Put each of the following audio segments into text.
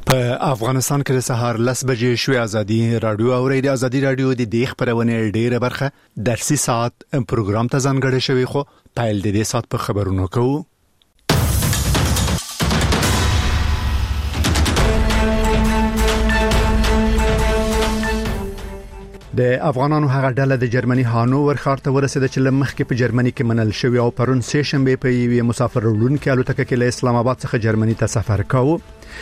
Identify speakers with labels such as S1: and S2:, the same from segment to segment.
S1: په افغانستان کې د سهار 10 بجې شوې ازادي رادیو او ریډیو ازادي رادیو د دې خبرونه ډیره برخه درسي ساعت پروګرام ته ځانګړی شوی خو پایل د دې ساعت په خبرونو کوو. د افغانانو هغه ډله د جرمني هانوور ښار ته ورسېده چې لمخکې په جرمني کې منل شوی او پرون سه شنبه په یوه مسافر وړونکو الوتکه کې له اسلام آباد څخه جرمني ته سفر کاوه.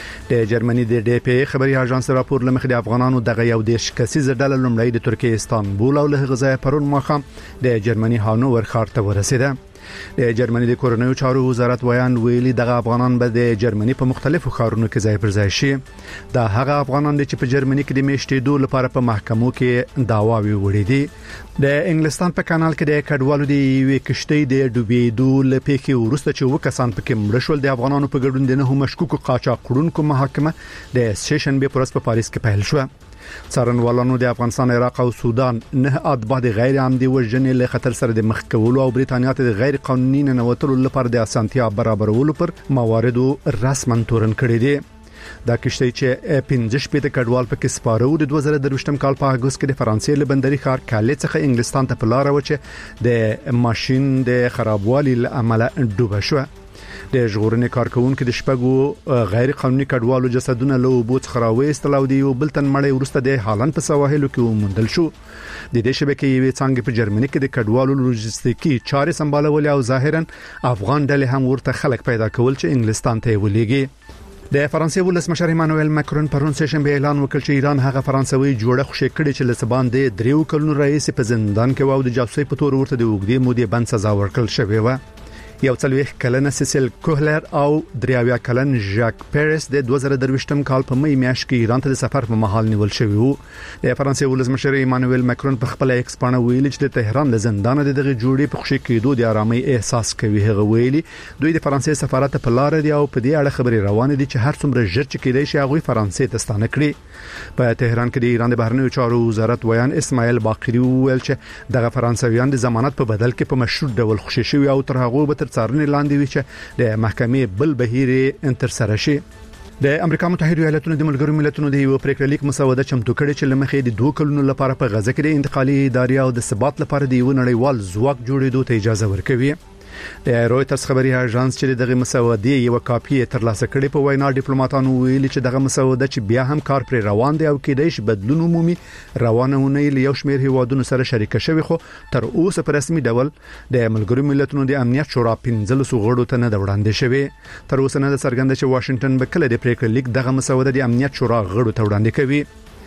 S1: د جرمني د ډي پی خبري اژانس راپور لمخې د افغانانو دغه یو د شکسي ډله لومړی د ترکیه استانبول او له غزا پرون مخام د جرمني هانوور ښار ته ورسېده. د جرمني د کورنیو چارو وزارت ویان ویلي دغه افغانان به د جرمني په مختلفو ښارونو کې ځای پر ځای شي. دا هغه افغانان چې په جرمني کې د میشتېدو لپاره په محکمو کې دعواوې وړي دي. د انګلستان په کانال کې د کډوالو د یوې کشتۍ د ډوبېدو لپاره وروسته چې وکسان پکې مړ شول د افغانانو په ګډون د نه مشکوکو قاچاقړونکو محاکمه د سیشن به پرس په پاریس کې پیل شو. څارنوالانو د افغانستان، عراق او سودان نه اتباع د غیر عمدي وژنې له خطر سره د مخ کولو او برېټانیا ته د غیر قانوني ننوتلو لپاره د اسانتیا برابرولو پر مواردو رسما تورن کړی دی. دا کشتۍ چې 15 پېته کډوال پکې سپارو د 2023م کال په اگست کې د فرانسې له بندري ښار کالې څخه انګلستان ته په لار و چې د ماشين د خرابوالي لامل ډوبه شو. د ژغورنې کارکونکو د شپږو غیر قانوني کډوالو جسدونه له اوبو څخه راوېستل او د یو بل تن مړی ورسته د هالند په سواحلو کې وموندل شو. د دې شبکې یوې څنګه په جرمني کې د کډوالو لوجستیکي چارې سمبالول او ظاهرا افغان ډلې هم ورته خلک پیدا کول چې انګلستان ته ولېږي. د فرانسې ولسمشر ایمانوئل ماکرون پرون سه شنبه اعلان وکړ چې ایران هغه فرانسوي جوړه خوشی کړي چې لسبان د 3 کلونو رئیس په زندان کې و او د جاسوسي په تور ورته د وګړي مودې بند سزا ورکړل شوې و. یو څلويخ کلنه سیسل کوهلر او دریاویا کلن ژاک پیرس د 2023م کال په مې میاشت کې ایران ته د سفر په محل نیول شوی وو. د فرانسې ولسمشر ایمانوئل ماکرون په خپل ایکس باندې ویلي چې د تهران له زندان د دغه جوړې په خوشی کېدو د آرامۍ احساس کوي. هغه ویلي دوی د فرانسې سفارت په لار دی او په دې اړه خبري روانه دي چې هر څومره ژر چې کېدای شي هغه فرانسې ته ستانه کړي. په تهران کې د ایران د بهرنیو چارو وزارت ویان اسماعیل باقری ویل چې دغه فرانسویان د ضمانت په بدل کې په مشروط ډول خوشی شوی او تر هغه به تر څارنې لاندې چې د محکمې بل بهیر انتر سره شي. د امریکا متحده ایالاتونو د ملګرو ملتونو د یو پریکړه لیک مسوده چمتو کړي چې لمخې د 2 کلونو لپاره په غزه کې د انتقالي ادارې او د ثبات لپاره د یو نړیوال ځواک جوړېدو ته اجازه ورکوي. د رويټرز خبري اژانس چې دغه مسوده یو کاپی ترلاسه کړي په وینا ډیپلوماټانو ویلي چې دغه مسوده چې بیا هم کار پر روان دی او کېدای شي بدلون عمومي روانونه یو شمېر هیوادونو سره شریک شوي خو تر اوسه په رسمي ډول د ملګرو ملتونو د امنیت شورا 15 غړو ته نه وړاندې شوی. تر اوسه نه څرګنده چې واشنگټن به کله د پریکړه لیک دغه مسوده د امنیت شورا غړو ته وړاندې کوي.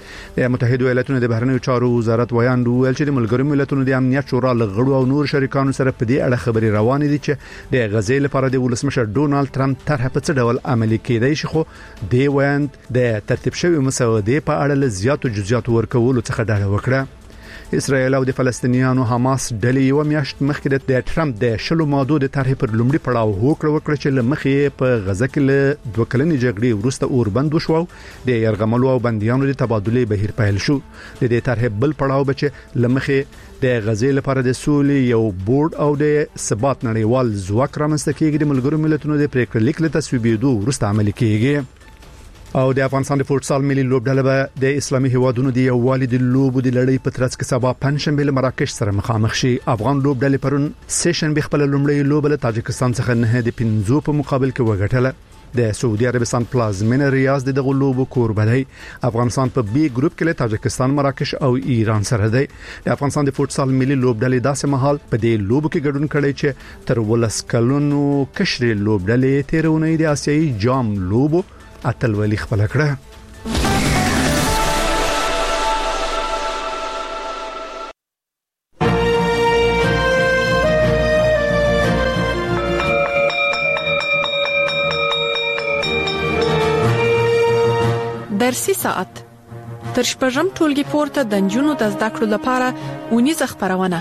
S1: د متحده ایالاتونو د بهرنیو چارو وزارت ویان ویل چې د ملګرو ملتونو د امنیت شورا لغړو او نور شریکانو سره په دې اړه خبري روانې دي چې د غزې لپاره د ولسمشر ډونالد ټرمپ طرح په څه ډول عملي کېدای شي خو د ویان د ترتیب شوی مسوده په اړه له زیاتو جزئیات ورکولو څخه ډډه وکړه. اسرائیل او د فلسطینیانو حماس ډلې یو میاشت مخکې د ټرمپ د شلو مادو د طرح پر لومړي پړاو هوکړه وکړه چې لمخې په غزه کې له 2 کلنې جګړې وروسته اوربند وشو د يرغملو او بنديانو د تبادله بهیر پیل شو. د دې طرح بل پړاو بچ لمخې د غزې لپاره د سولې یو بورډ او د ثبات نړیوال ځواک رامنځته کېږي. د ملګرو ملتونو د پریکړه لیک له تصویبېدو وروسته عملي کېږي. او د افغانستان د فوټسال ملي لوبډله به د اسلامي هیوادونو د یووالي د لوبو د لړۍ په ترڅ کې سبا پنځشنبه له مراکش سره مخامخ شي. افغان لوبډلې پرون سیشن به خپل لومړی لوب له تاجکستان څخه نه د 15 په مقابل کې وګټله. د سعودي عربستان پلازمینه ریاض د دغه لوبو کوربه دی. افغانستان په بي ګروپ کې له تاجکستان، مراکش او ایران سره دی. د افغانستان د فوټسال ملي لوبډلې داسې مهال په دې لوبو کې ګډون کړي چې تر ولس کلونو کشر لوبډلې تیرونه د آسیایي جام لوبو اتلولي خپل کړه.
S2: درسي ساعت تر شپږم ټولګي پورته د نجونو د زده کړو لپاره ونیزه خبرونه.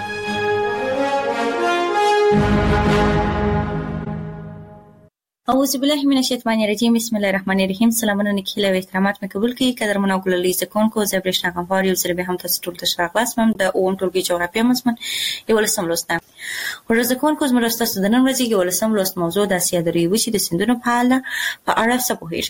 S3: اعوذ بالله من الشیطان الرجیم. بسم الله الرحمن الرحیم. سلامونه نکیله و احترامات مقبول کی قدرمن او ګللي ځکون کو زبر شغفار یو زره به هم تاسو ټول ته شغلاس مم د اوم ټولګي جغرافیه مضمون یو لسم لوستم. ورځکون کو زمرسته د نن ورځې یو لسم لوست موضوع د اسیا د ریوشي د سندونو په اړه څه پوهیږي.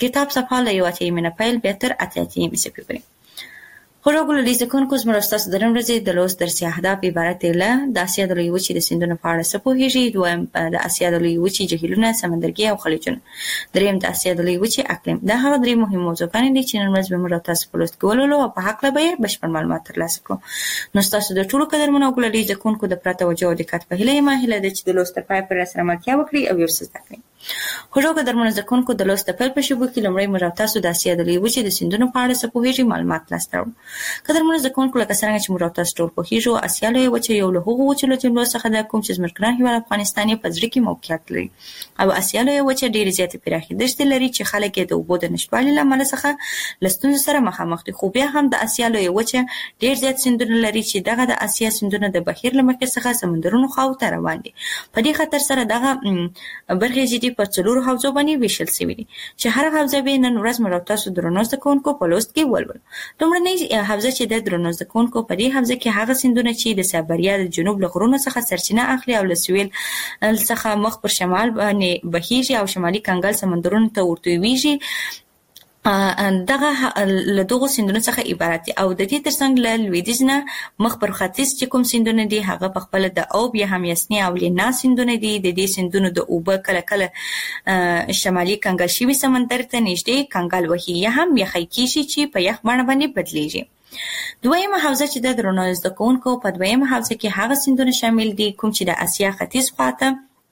S3: کتاب صفحه له 1 پیل به تر 8 صفحه پورې. خوږو لیدونکو زموږ تاسو د نن ورځې د لوست درسي اهداف عبارت له د اسیا د لوی وچې د سیندونو په اړه څه پوهیږي، دویم د اسیا د لوی وچې جهیلونه، سمندرګي او خلیجونه، دریم د اسیا د لوی وچې اقلیم. دا هغه درې مهم موضوعګان دي چې نن ورځ به موږ تاسو په لوست کې ولولو او په حق له به بشپړ معلومات ترلاسه کړو. نو تاسو د ټولو قدرمنو او لیدونکو د پرته توجه او دقت په هیله ماهله د چې د لوست په پای پر سره ملتیا وکړي او یو څه زده کړئ. خوږو قدرمنو زکونکو د لوست په پیل شوبو کې لمړی موږ تاسو د اسیا د لوی وچې د سیندونو په اړه څه پوهیږي معلومات ترلاسه کړو. قدرمنو زکونکو لکه څنګه چې موږ تاسو ټول پوهیږو، اسیا لوی وچې یو له هغو وچو له جملو څخه ده کوم چې زموږ ګران هیواد افغانستان په ځړ کې موقعیت لري او اسیا لوی وچې ډېر زیاتې پراخې دښتې لري چې خلک یې د اوبو د نشټوالي له امله څخه له ستونزو سره مخامخ دي. خو بیا هم د اسیا لوی وچې ډېر زیات سیندونه لري چې دغه د اسیا سیندونه د بهیر له مخې څخه سمندرونو خواو ته روان دي. په دې خاطر سره دغه برخې چې په څلورو حوزو باندې ویشل شوي دي چې هر حوزه به نن ورځ موږ تاسو درنو زکونکو په لوست کې ولولو. لومړنۍ حوزه چې د درنو زکونکو په دې حوزه کې هغه سیندونه چې د سایبریا د جنوب له غرونو څخه سرچینه اخلي او له سویل څخه مخ پر شمال باندې بهیږي او شمالي کنګل سمندرونو ته ورتويږي، دغه له دغه سیندونو څخه عبارت دي او د دې ترڅنګ له لویدیځ نه مخ پر ختیځ چې کوم سیندونه دي هغه په خپل د اوب یا هم یسنی او لینا سیندونه دي. د دې سیندونو د اوبه کله کله شمالي کنګل شوي سمندر ته نږدې کنګل وهي یا هم یخی کیږي چې په یخ بڼه باندې بدلیږي. دویمه حوزه چې د درنو زده کوونکو په دویمه حوزه کې هغه سیندونه شامل دي کوم چې د اسیا ختیځ خواته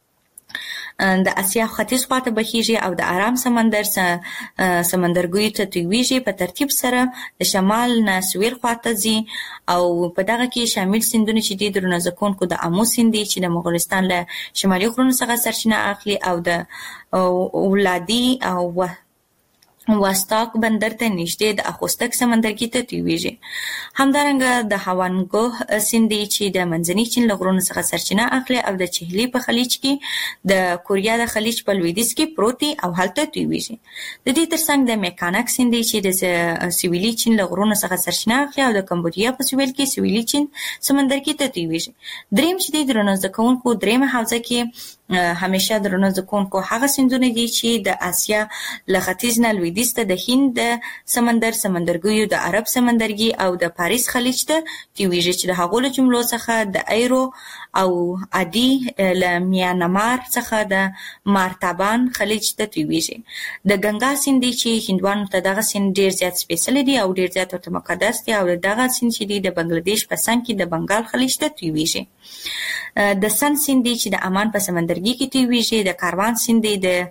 S3: بهیږي او د آرام سمندر سمندرګیو ته تویږي، په ترتیب سره د شمال نه سویل خواته ځي او په دغه کې شامل سیندونه چې د درنو زده کوونکو د امو سیند چې د مغولستان له شمالي غرونو څخه سرچینه اخلي او د اولادي او واستاک بندر ته نږدې د اخوستک سمندرګي ته تویږي. همدارنګه د هوانګو سیند چې د منځني چین له غرونو څخه سرچینه اخلي او د چهلي په خلیج کې د کوریا د خلیج په لویدیځ کې پروت او هلته تویږي. د دې ترڅنګ د میکانک سیند چې د سویلي چین له غرونو څخه سرچینه اخلي او د کمبودیا په سویل کې سویلي چین سمندرګي ته تویږي. دریم چې د درنو زده کوونکو درېمه حوزه کې همیشه درنو زده کوونکو هغه سیندونه دي چې د اسیا له ختیځ نه لویدیځ ته د هند سمندرګیو د عرب سمندرګي او د پاریس خلیج ته تویږي چې د هغو له جملو څخه د ایرو او عادي له میانمار څخه د مارتابان خلیج ته تویږي. د ګنگا سیند چې هندوانو ته دغه سیند ډیر زیات سپیشل دي او ډیر زیات ورته مقدس دي او دغه سیند چې د بنگلاديش په څنګ کې د بنگال خلیج ته تویږي. د سن سیند چې د عمان په سمندرګي کې تویږي. د کاروان سیند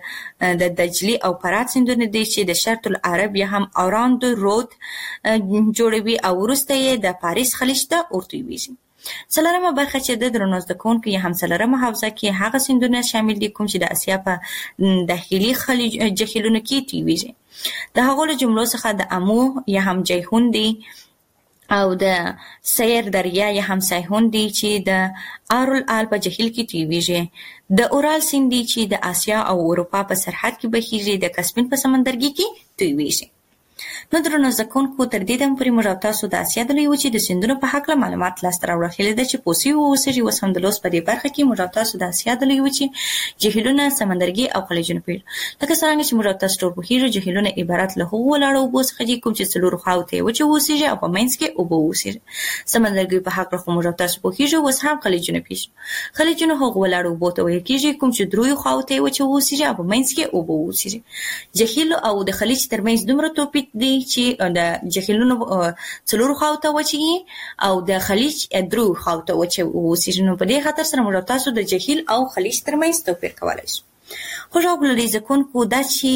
S3: د دجلي او فرات سیندونه دي چې د شرط العرب یا هم اوراند رود جوړوي او وروسته یې د پاریس خلیج ته ورتویږي. څلورمه برخه چې د درنو زده کوونکو یا هم څلورمه حوزه کې هغه سیندونه شامل دي کوم چې د اسیا په داخلي جهیلونو کې تویږي. د هغو له جملو څخه د امو یا هم جیهون دي او د سیر دریا یا هم سیهون دي چې د آرول آل په جهیل کې تویږي. د اورال سیند چې د اسیا او اروپا په سرحد کې بهیږي. د کسپین په سمندرګي کې تویږي. نو درنو زده کوونکو تر دې دمه پورې موږ تاسو د اسیا د لوی وچې د سیندونو په هکله معلومات لاسته راوړل. هیله ده چې پوه اوسئ. اوس هم د لوست په دې برخه کې موږ تاسو د اسیا د لوی وچې جهیلونه، سمندرګي او خلیجونه پیل. لکه څنګه چې موږ تاسو ټول پوهیږو جهیلونه عبارت له هغو ولاړو اوبو څخه دي کوم چې څلورو خواو ته وچې اوسېږي او په منځ کې اوبه اوسېږي. سمندرګي په هکله خو موږ تاسو پوهیږو. اوس هم خلیجونه پیژنو. خلیجونه هغو ولاړو اوبو ته ویل کېږي کوم چې دریو خواو ته وچې اوسېږي او په منځ کې اوبه اوسېږي. جهیل او د خلیج ترمنځ دومره توپیر دی چې د جهیلونو څلورو خواو ته وچې او د خلیج درو خواو ته وچې اوسېږي. نو په دې خاطر سره موږ تاسو د جهیل او خلیج ترمنځ توپیر کولی شو. خوږو لیدونکو دا چې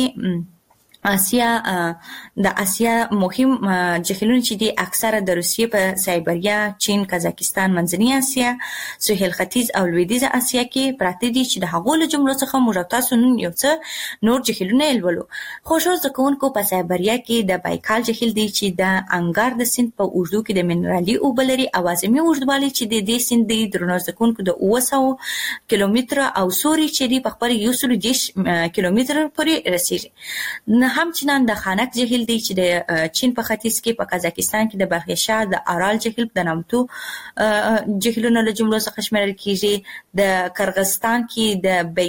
S3: د اسیا مهم جهیلونه چې دي اکثره د روسیې په سایبریا، چین، قزاقستان، منځنۍ اسیا، سهیل ختیځ او لویدیځه اسیا کې پراته دي چې د هغو له جملو څخه موږ تاسو نن یو څه نور جهیلونه ولولو. خوږو زده کوونکو په سایبریا کې د بایکال جهیل دی چې د انګار د سیند په اوږدو کې د منرالي اوبه لري او اعظمي اوږدوالی چې د دې سیند دی درنو زده کوونکو د 900 کیلومتره او سوري چې دی په خپل 110 کیلومتره پورې رسیږي. همچنان د خانک جهیل دی چې د چین په ختیځ کې په قزاقستان کې د بلخشاه د ارال جهیل د نامتو جهیلونو له جملو څخه شمیرل کیږي. د قرغستان کې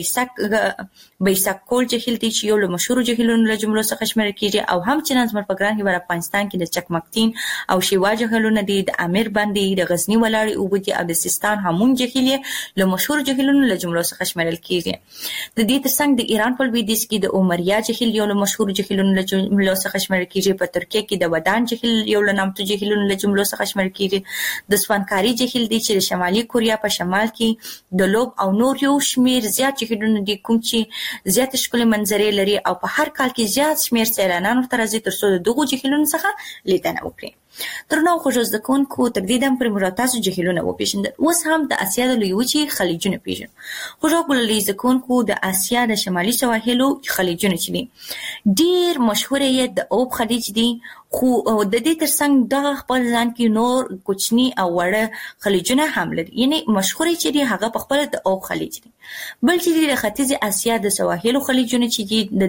S3: د بیساک کول جهیل دی چې یو له مشهور جهیلونو له جملو څخه شمیرل کیږي. او همچنان زموږ په ګران هیواد افغانستان کې د چکمکتین او شیوا جهیلونه دي، د امیر باندې د غزنی ولاړې اوبه دي او د سیستان همون جهیل له مشهور جهیلونو له جملو څخه شمیرل کیږي. د دې ترڅنګ د ایران په لویدیځ کې د عمریا جهیل یو له مشهور جهیلونو له جملو څخه شمیرل کیږي. په ترکیه کې د ودان جهیل یو له نامتو جهیلونو له جملو څخه شمیرل کیږي. د سوانکاری جهیل دی چې د شمالي کوریا په شمال کې د لوب او نور یو شمیر زیات جهیلونه دي کوم چې زیات ښکلي منظرې لري او په هر کال کې زیات شمیر سیلانیان ورته راځي ترڅو د دغو جهیلونو څخه لیدنه وکړي. درنو خوږو زده کوونکو، تر دې دمه پورې موږ تاسو جهیلونه وپېژندل. اوس هم د اسیا د لویې وچې خلیجونه پېژنو. خوږو ګلالي زده کوونکو، د اسیا د شمالي سواحلو خلیجونه چې دي ډېر مشهور یې د اوب خلیج دی، خو د دې ترڅنګ دغه خپل ځان کې نور کوچني او وړه خلیجونه هم لري. یعنی مشهور چې دی هغه په خپل د اوب خلیج دی. بل چې د ختیځ اسیا د سواحلو خلیجونه چې دي د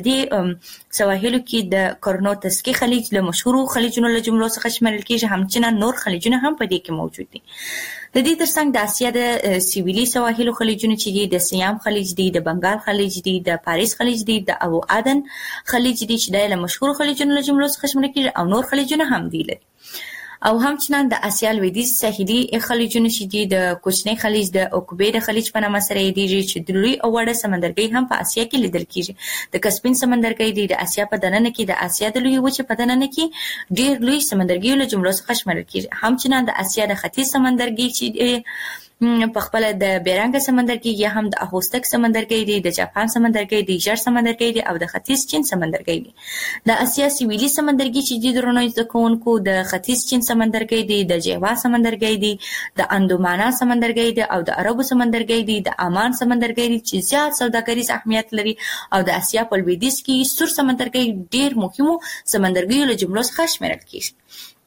S3: دې سواحلو کې د کرنوتسکي خلیج له مشهور خلیجونو له جملو څخه شمیرل کېږي. همچنان نور خلیجونه هم په دې کې موجود دي. د دې ترڅنګ د اسیا د سویلي سواحلو خلیجونه چې دي د سیام خلیج دی، د بنگال خلیج دی، د پاریس خلیج دی، د ابو عدن خلیج دی چې د مشهور خلیجونو له جملو څخه شمیرل کېږي او نور خلیجونه هم دي لري. او همچنان د اسیا لویدیځ ساحلي خلیجونه چې دي د کوچنی خلیج د عقبې د خلیج په نامه سره یادېږي چې د لوی او وړه سمندرګي هم په اسیا کې لیدل کېږي. د کسپین سمندرګي دی د اسیا په دننه کې د اسیا د لوی وچې په دننه کې ډېر لوی سمندرګي له جملو څخه شمیرل کېږي. همچنان د اسیا د ختیځ سمندرګي چې په خپل د بیرنګ سمندرګي یا هم د اهوستک سمندرګي دی، د جاپان سمندرګي دی، ژړ سمندرګي دی او د ختیځ چین سمندرګي دی. د اسیا سویلي سمندرګي چې د درنو زده کوونکو د ختیځ چین سمندرګي دی، د جیوا سمندرګي دی، د اندومانا سمندرګي دی او د عربو سمندرګي دی، د عمان سمندرګي دی چې زیات سوداګریز اهمیت لري. او د اسیا په لویدیځ کې سور سمندرګي ډېر مهمو سمندرګیو له جملو څخه شمیرل کېږي.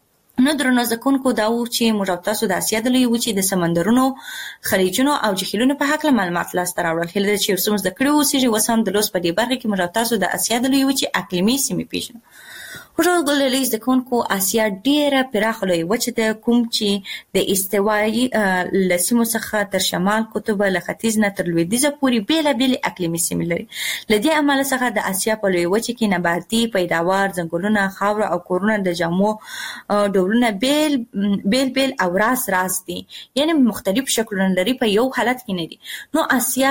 S3: نو درنو زده کوونکو، دا و چې موږ تاسو د اسیا د لویې وچې د سمندرونو، خلیجونو او جهیلونو په هکله معلومات لاسته راوړل. هیله ده چې یو څه مو زده کړي اوسېږي. اوس هم د لوست په دې برخه کې موږ تاسو د اسیا د لویې وچې اقلیمي سیمې پېژنو. خوږو ګلالي زده کوونکو، اسیا ډېره پراخه لویه وچه ده کوم چې د استوایي له سیمو څخه تر شمال قطبه له ختیځ نه تر لویدیځه پورې بېلابېلې اقلیمي سیمې لري. له دې امله څخه د اسیا په لویه وچه کې نباتي پیداوار، ځنګلونه، خاوره او کورونه د جامو ډولونه بیل او راز دي، یعنی مختلف شکلونه لري، په یو حالت کې نه دي. نو اسیا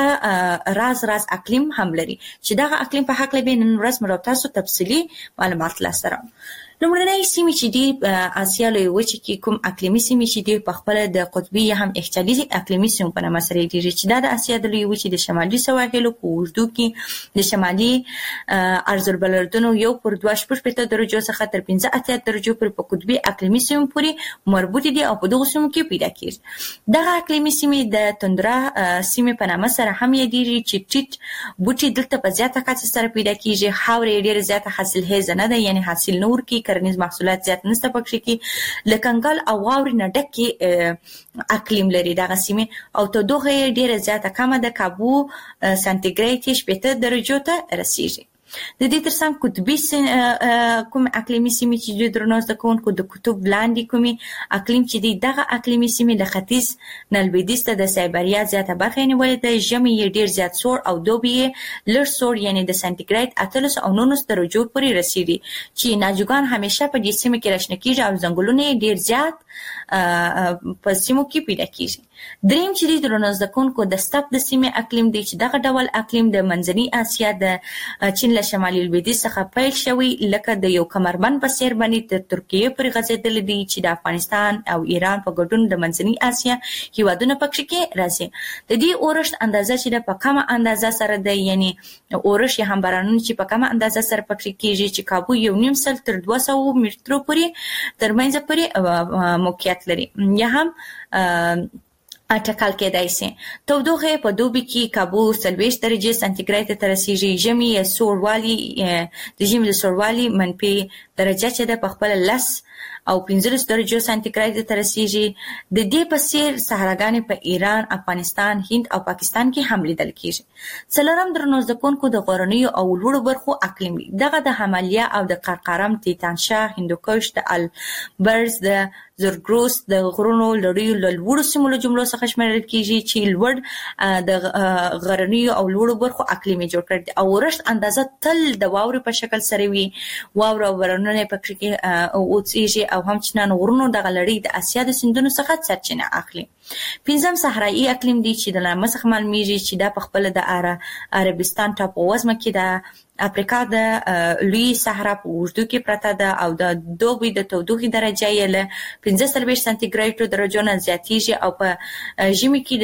S3: راز اقلیم هم لري چې دغه اقلیم په هکله به نن ورځ موږ تاسو تفصیلي معلومات لاسته لومړنۍ سیمې چې دي اسیا لویې وچې کې کوم اقلیمي سیمې چې دي په خپله د قطبي یا هم اقچالي اقلیمي سیمو په نامه سره یادېږي چې دا د اسیا د لویې وچې د شمالي سواحلو په اوږدو کې د شمالي عرضالبلدونو 1.2 درجو څخه تر 15 درجو پورې په قطبي اقلیمي سیمو پورې مربوطې دي او په دغو سیمو کې پیدا کېږي. دغه اقلیمي سیمې د تندرا سیمې په نامه سره هم یادېږي چې ټیټ بوټي دلته په زیاته کچه سره پیدا کېږي. خاوره یې ډېره زیاته حاصلخیزه نه ده، یعنې حاصل نه ورکوي، کرنیز محصولات زیات نشته پکې کې، له کنګل او واورې نه ډکې اقلیم لري دغه سیمې او تودوخه یې ډېره زیاته کمه ده، کابو سانتیګریډ 80 درجو ته رسیږي. د دې ترڅنګ قطبي کوم اقلیمي سیمې چې د درنو زده کوونکو د کتب لاندې کومي اقلیم چې دی دغه اقلیمي سیمې د ختیځ نه لویدیځ ته د سایبریا زیاته برخه یې نیولې ده. ژمی یې ډېر زیات سوړ او دوبی یې لږ سوړ، یعنې د سانتیګریډ 18 او 19 درجو پورې رسیږي چې ناجوګان همیشه په دې سیمه کې راشنه کېږي او ځنګلونه یې ډېر زیات په سیمو کې پیدا کېږي. دریم چې دی درنو زده کوونکو د سټپ د سیمې اقلیم دی چې دغه ډول اقلیم د منځني اسیا د چین له شمالي لویدیځ څخه پیل شوی، لکه د یو کمربند په څېر باندې تر ترکیې پورې غځېدلی دی چې د افغانستان او ایران په ګډون د منځني اسیا هېوادونه پکې کې راځي. د دې اورښت اندازه چې د په کمه اندازه سره ده، یعنې اورښت یا هم بارانونه چې په کمه اندازه سره پکې کېږي چې کابو 1.5 تر 200 مترو پورې ترمنځ پورې موقعیت لري. یا هم اټکل کېدای شي. تودوخه په دوبي کې کابو 40 درجه سانتیګریډ ته رسیږي. ژمي سوړوالي د ژمي سوړوالي منفي درجه چې د خپل 10 او 15 درجه سانتیګریډ ته رسیږي. د دې په څیر صحراګانې په ایران، افغانستان، هند او پاکستان کې هم لیدل کیږي. څلورم درنو ځکونکو د غرنیو او لوړو برخو اقلیم دی. دغه د حمالیا او د قرقرم، تیتانشا، هندوکش، د البرز، د زرګروس د غرونو لړیو لوړو سیمو له جملو څخه شمیرل کیږي چې لوړ د غرنیو او لوړو برخو اقلیم جوړ کړي او ورښت اندازه تل د واورې په شکل سره وي. واوره او بارانونه پکې اوسېږي او همچنان غرونو د غلړی د اسیا د سیندونو څخه سرچینه اخلي. پنځم صحرایي اقلیم دی چې د لامل څخه معلومیږي چې دا په خپل د عربستان ټاپووزمه کې د افریقا د لوی صحرا په اوږدو کې پرته ده او د دوبي د تودوخې درجه یې له 45 سانتیګریډ درجو نه زیاتیږي او په ژمي کې د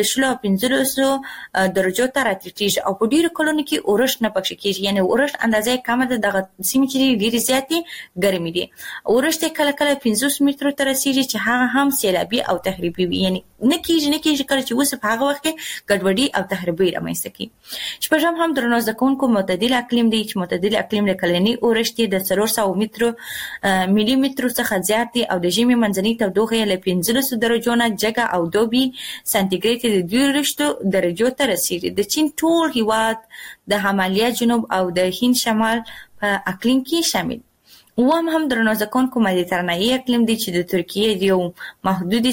S3: 15 درجو ته راټیټیږي او په ډیرو کلونو کې اورښت نه پکې کېږي. یعنی اورښت اندازې کمه ده. دغه سیمې چې ډیرې زیاتې ګرمې دي. اورښت کله کله 500 مترو ته رسیږي چې هغه هم سیلابي او تخریبي وي. یعنی نه کېږي کله چې اوس په هغه وخت کې ګډوډي او تخریبي رامنځته کیږي. شپږم هم درنو ځکونکو معتدل اقلیم دی چې معتدل اقلیم د کلنی اورښت د 400 ملي مترو څخه زیات دی او د ژمي منځنۍ تودوخه له 15 درجو نه جګه او دوبي سانتیګریډ د 2 درجو ته رسیږي. د چین ټول هیواد د حمالیا جنوب او د هند شمال په اقلیم کې شامل. هم درنو ځکونکو مدیترانه‌ای اقلیم دی چې د ترکیه د یو محدودي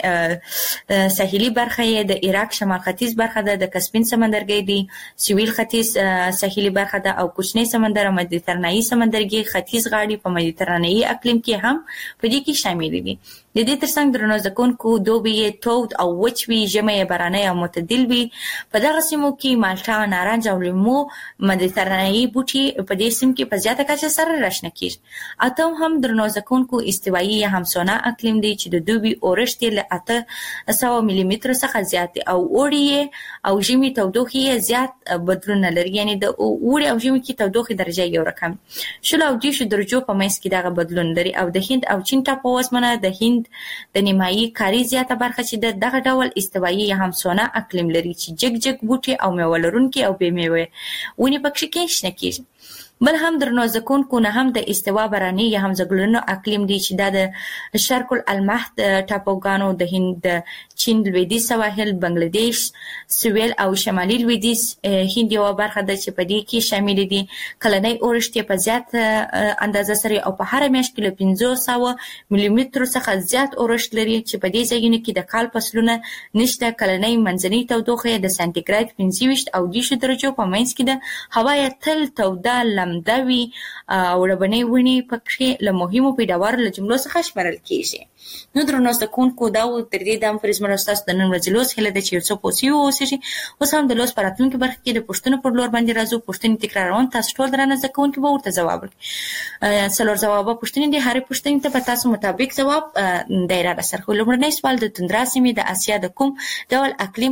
S3: ساحلي برخه د عراق شمال ختیځ برخه ده، د کسپین سمندرګي دی سویل ختیځ ساحلي برخه ده او کوچنی سمندر او مدیترانه‌ای سمندرګي ختیځ غاړي په مدیترانه‌ای اقلیم کې هم په دې کې شامل دي. د دې ترڅنګ درنو ځکونکو دوبي تود او وچ وي، ژمي باراني او معتدل وي. په دغه سیمو کې مالټا، نارنج او لیمو مدیترانه‌ای بوټي په دې سیمو کې په زیاته کچه سره راشنه کیږي. اته هم درنو ځکونکو استوایي یا همسونه اقلیم دی چې د دوبي اورښت له 800 ملي متر څخه زیات او اوړي او ژمي تودوخه زیات بدلون لري. یعنی د اوړي او ژمي کې تودوخه درجه یو رقم 10 درجو په منځ کې دغه بدلون لري. او د هند او چین ټاپووزمه د هند د نیمایي کاری زیاته برخه چې دغه ډول استوایي یا همسونه اقلیم لري چې جګ بوټي او میوه لرونکي او بې میوه ونې پکې کې شنه کیږي. بل هم درنو ځکونکو نه هم د استوا باراني یا هم ځګلونو اقلیم دی چې د شرق المحت ټاپوګانو د هند، چین لویدیځ سواحل، بنگلاديش، سویل او شمالي لویدیځ هند یو برخه ده چې په دې کې شامل دي. کلنۍ اورښت په زیات اندازه سره او په هر میاشت کې له 500 ملي متر څخه زیات اورښت لري چې په دې ځایونو کې د کال فصلونه نشته. کلنۍ منځنۍ تودوخه د سانتیګریډ 25 او 20 درجو په منځ کې ده. هوا تل توده لمدوي او ربني ونی پکې له مهمو پیداوار له جملو څخه شمارل کیږي. نو درنو ځکونکو دا و تر دې د فرزمن استاد د نن ورځې لوس هله د چې څو پوسیو اوسېږي. اوس هم د لوس پراتونکو برخه کې د پښتنو پر لور باندې راځو. پښتنې تکراروم، تاسو ټول درنه ځکونکو به ورته جواب ورکړي. څلور جواب پښتنې دي، هر پښتنې ته په تاسو مطابق جواب دایره سره. لومړنی سوال د تندرا سیمې د اسیا د کوم ډول اقلیم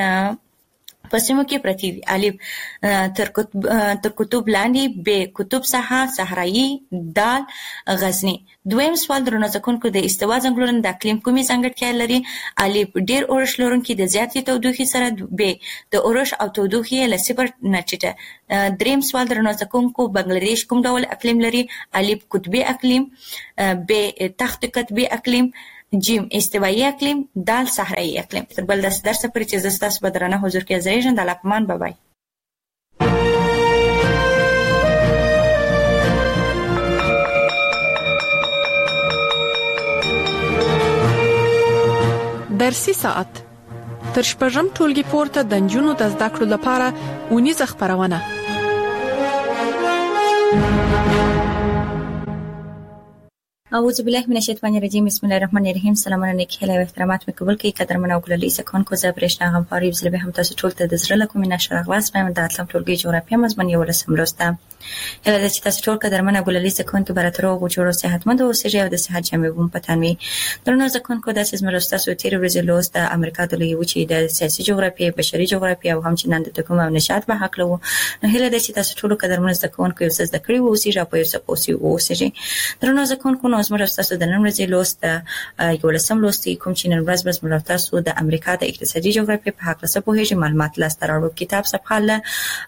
S3: په سیمو کې پرتی دي؟ الف تر قطب لاندې، ب قطب ساحه صحرایي، دال غزنی. دویم سوال درنو ځکونکو د استوا ځنګلونو د اقلیم کومې ځانګړتیا لري؟ الف ډیر اورښت لرونکي د زیاتې تودوخې سره، ب د اورښت او تودوخې له 0 نه ټیټه. دریم سوال درنو ځکونکو بنگلاديش کوم ډول اقلیم لري؟ الف قطبي اقلیم، ب تخت قطبي اقلیم، جیم استوایی اقلیم، دال صحرایی اقلیم. تر بل درس پورې چې زه ستاسو په درنه حضور کې حاضر یم. د الله پامان، بای
S2: درسي ساعت تر شپږم ټولګي پورته د نجونو د زده کړو لپاره اونیزه خبرونه.
S3: اعوذ بالله من الشیطان الرجیم. بسم الله الرحمن الرحیم. سلامونه نیکی هیله او احترامات مې قبول کړئ. قدرمن او ګلالي سکونکو زه برېښنا غمخواري زله به هم تاسو ټول ته د زړه له کومې نشره غواس مې د اتلم ټولګي جغرافیه مضمون یو لسم لوسته. هله چې تاسو ټول قدرمن او ګلالي سکونکو براترو او جوړو صحتمند او اوسئ او د صحت جامې ووم پتانوي. درنو سکونکو د سیمه لوستاسو تیر ورځې لوست د امریکا د لوی وچې د سیاسي جغرافیه، بشري جغرافیه او همچنان د تکوم او نشاط په حق لو. نو هله چې تاسو ټول قدرمن سکونکو یو څه ذکر وو اوسئ او په یو څه پوسی اوسئ. درنو سکونکو نو نو زموږ تاسو د نن ورځې لوست یو لسم لوست کوم چې نن ورځ بس موږ تاسو د امریکا د اقتصادي جغرافیې په حق له پوهیږي معلومات لاسته راوړو کتاب صفحه له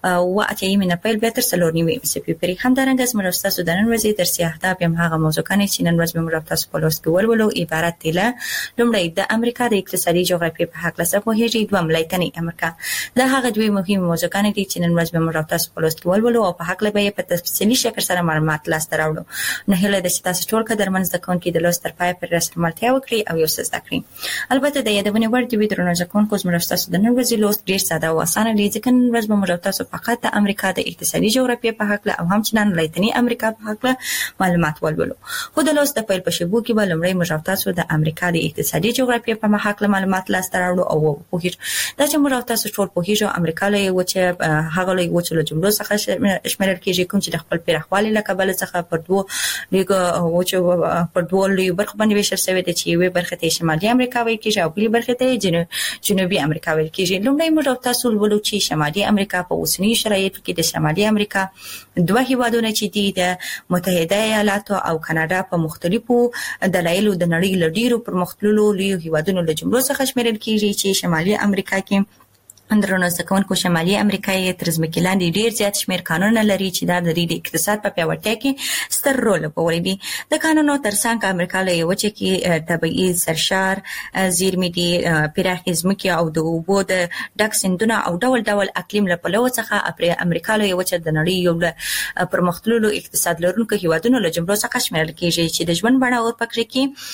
S3: و اتیمه نه پیل به تر سلورنیمه سپی پرې هم درنګ زموږ تاسو د نن ورځې درسي اهداف هم هغه موضوع کني چې نن ورځ موږ تاسو په لوست کې ولولو عبارت دي له لومړی د امریکا د اقتصادي جغرافیې په حق له پوهیږي دوم لایتنی امریکا دا هغه دوی مهمه موضوع کني چې نن ورځ موږ تاسو په لوست کې ولولو او په حق له به په تفصیلي شکل سره معلومات لاسته راوړو نه هله د تاسو ټول قدرمن زکونکو د لوست تر پای پر رسمالتیا وکړي او یو څه زده کړئ البته د یادونه ورته وی درنو زکونکو زموږ تاسو د نن ورځې لوست ډیر ساده او اسانه دی ځکه نن ورځ موږ تاسو فقط د امریکا د اقتصادي جغرافیې په حق له او هم چې نن لایتنی امریکا په حق له معلومات ولولو خو د لوست په پیل په شبو کې به لمړی موږ تاسو د امریکا د اقتصادي جغرافیې په حق له معلومات لاسته راوړو او وګورئ دا چې موږ تاسو ټول په هیڅ امریکا له و چې هغه له و چې له جملو څخه شمیرل کېږي کوم چې د خپل پیرخوالي له کبل څخه پر دوه لیګ و چې پر دوه لیګ برخه باندې ویشل شوی دی چې یوه برخه ته شمالي امریکا وایي کېږي او بلې برخه ته جنوبي امریکا وایي کېږي لومړی موږ تاسو ولولو چې شمالي امریکا په اوسنی شرایطو کې د شمالي امریکا دوه هیوادونه چې دي د متحده ایالاتو او کاناډا په مختلفو دلایلو د نړۍ لډیرو پرمختللو هیوادونو له جملو څخه شمیرل کېږي چې شمالي امریکا کې اندرونه سکونکو شمالي امریکا یې تر ځمکې لاندې ډیر زیات شمیر قانونونه لري چې دا د دې اقتصاد په پیاوړتیا کې ستر رول لوبوي دي د قانونو ترڅنګ امریکا له یو چې کې طبيعي سرشار زیرمې دي پراخې ځمکې او د اوبو د ډک سندونه او ډول ډول اقلیم له پلوه څخه امریکا له یو چې د نړۍ یو پرمختللو اقتصاد لرونکو هیوادونو له جملو څخه شمیرل کېږي چې د ژوند بڼه او پکې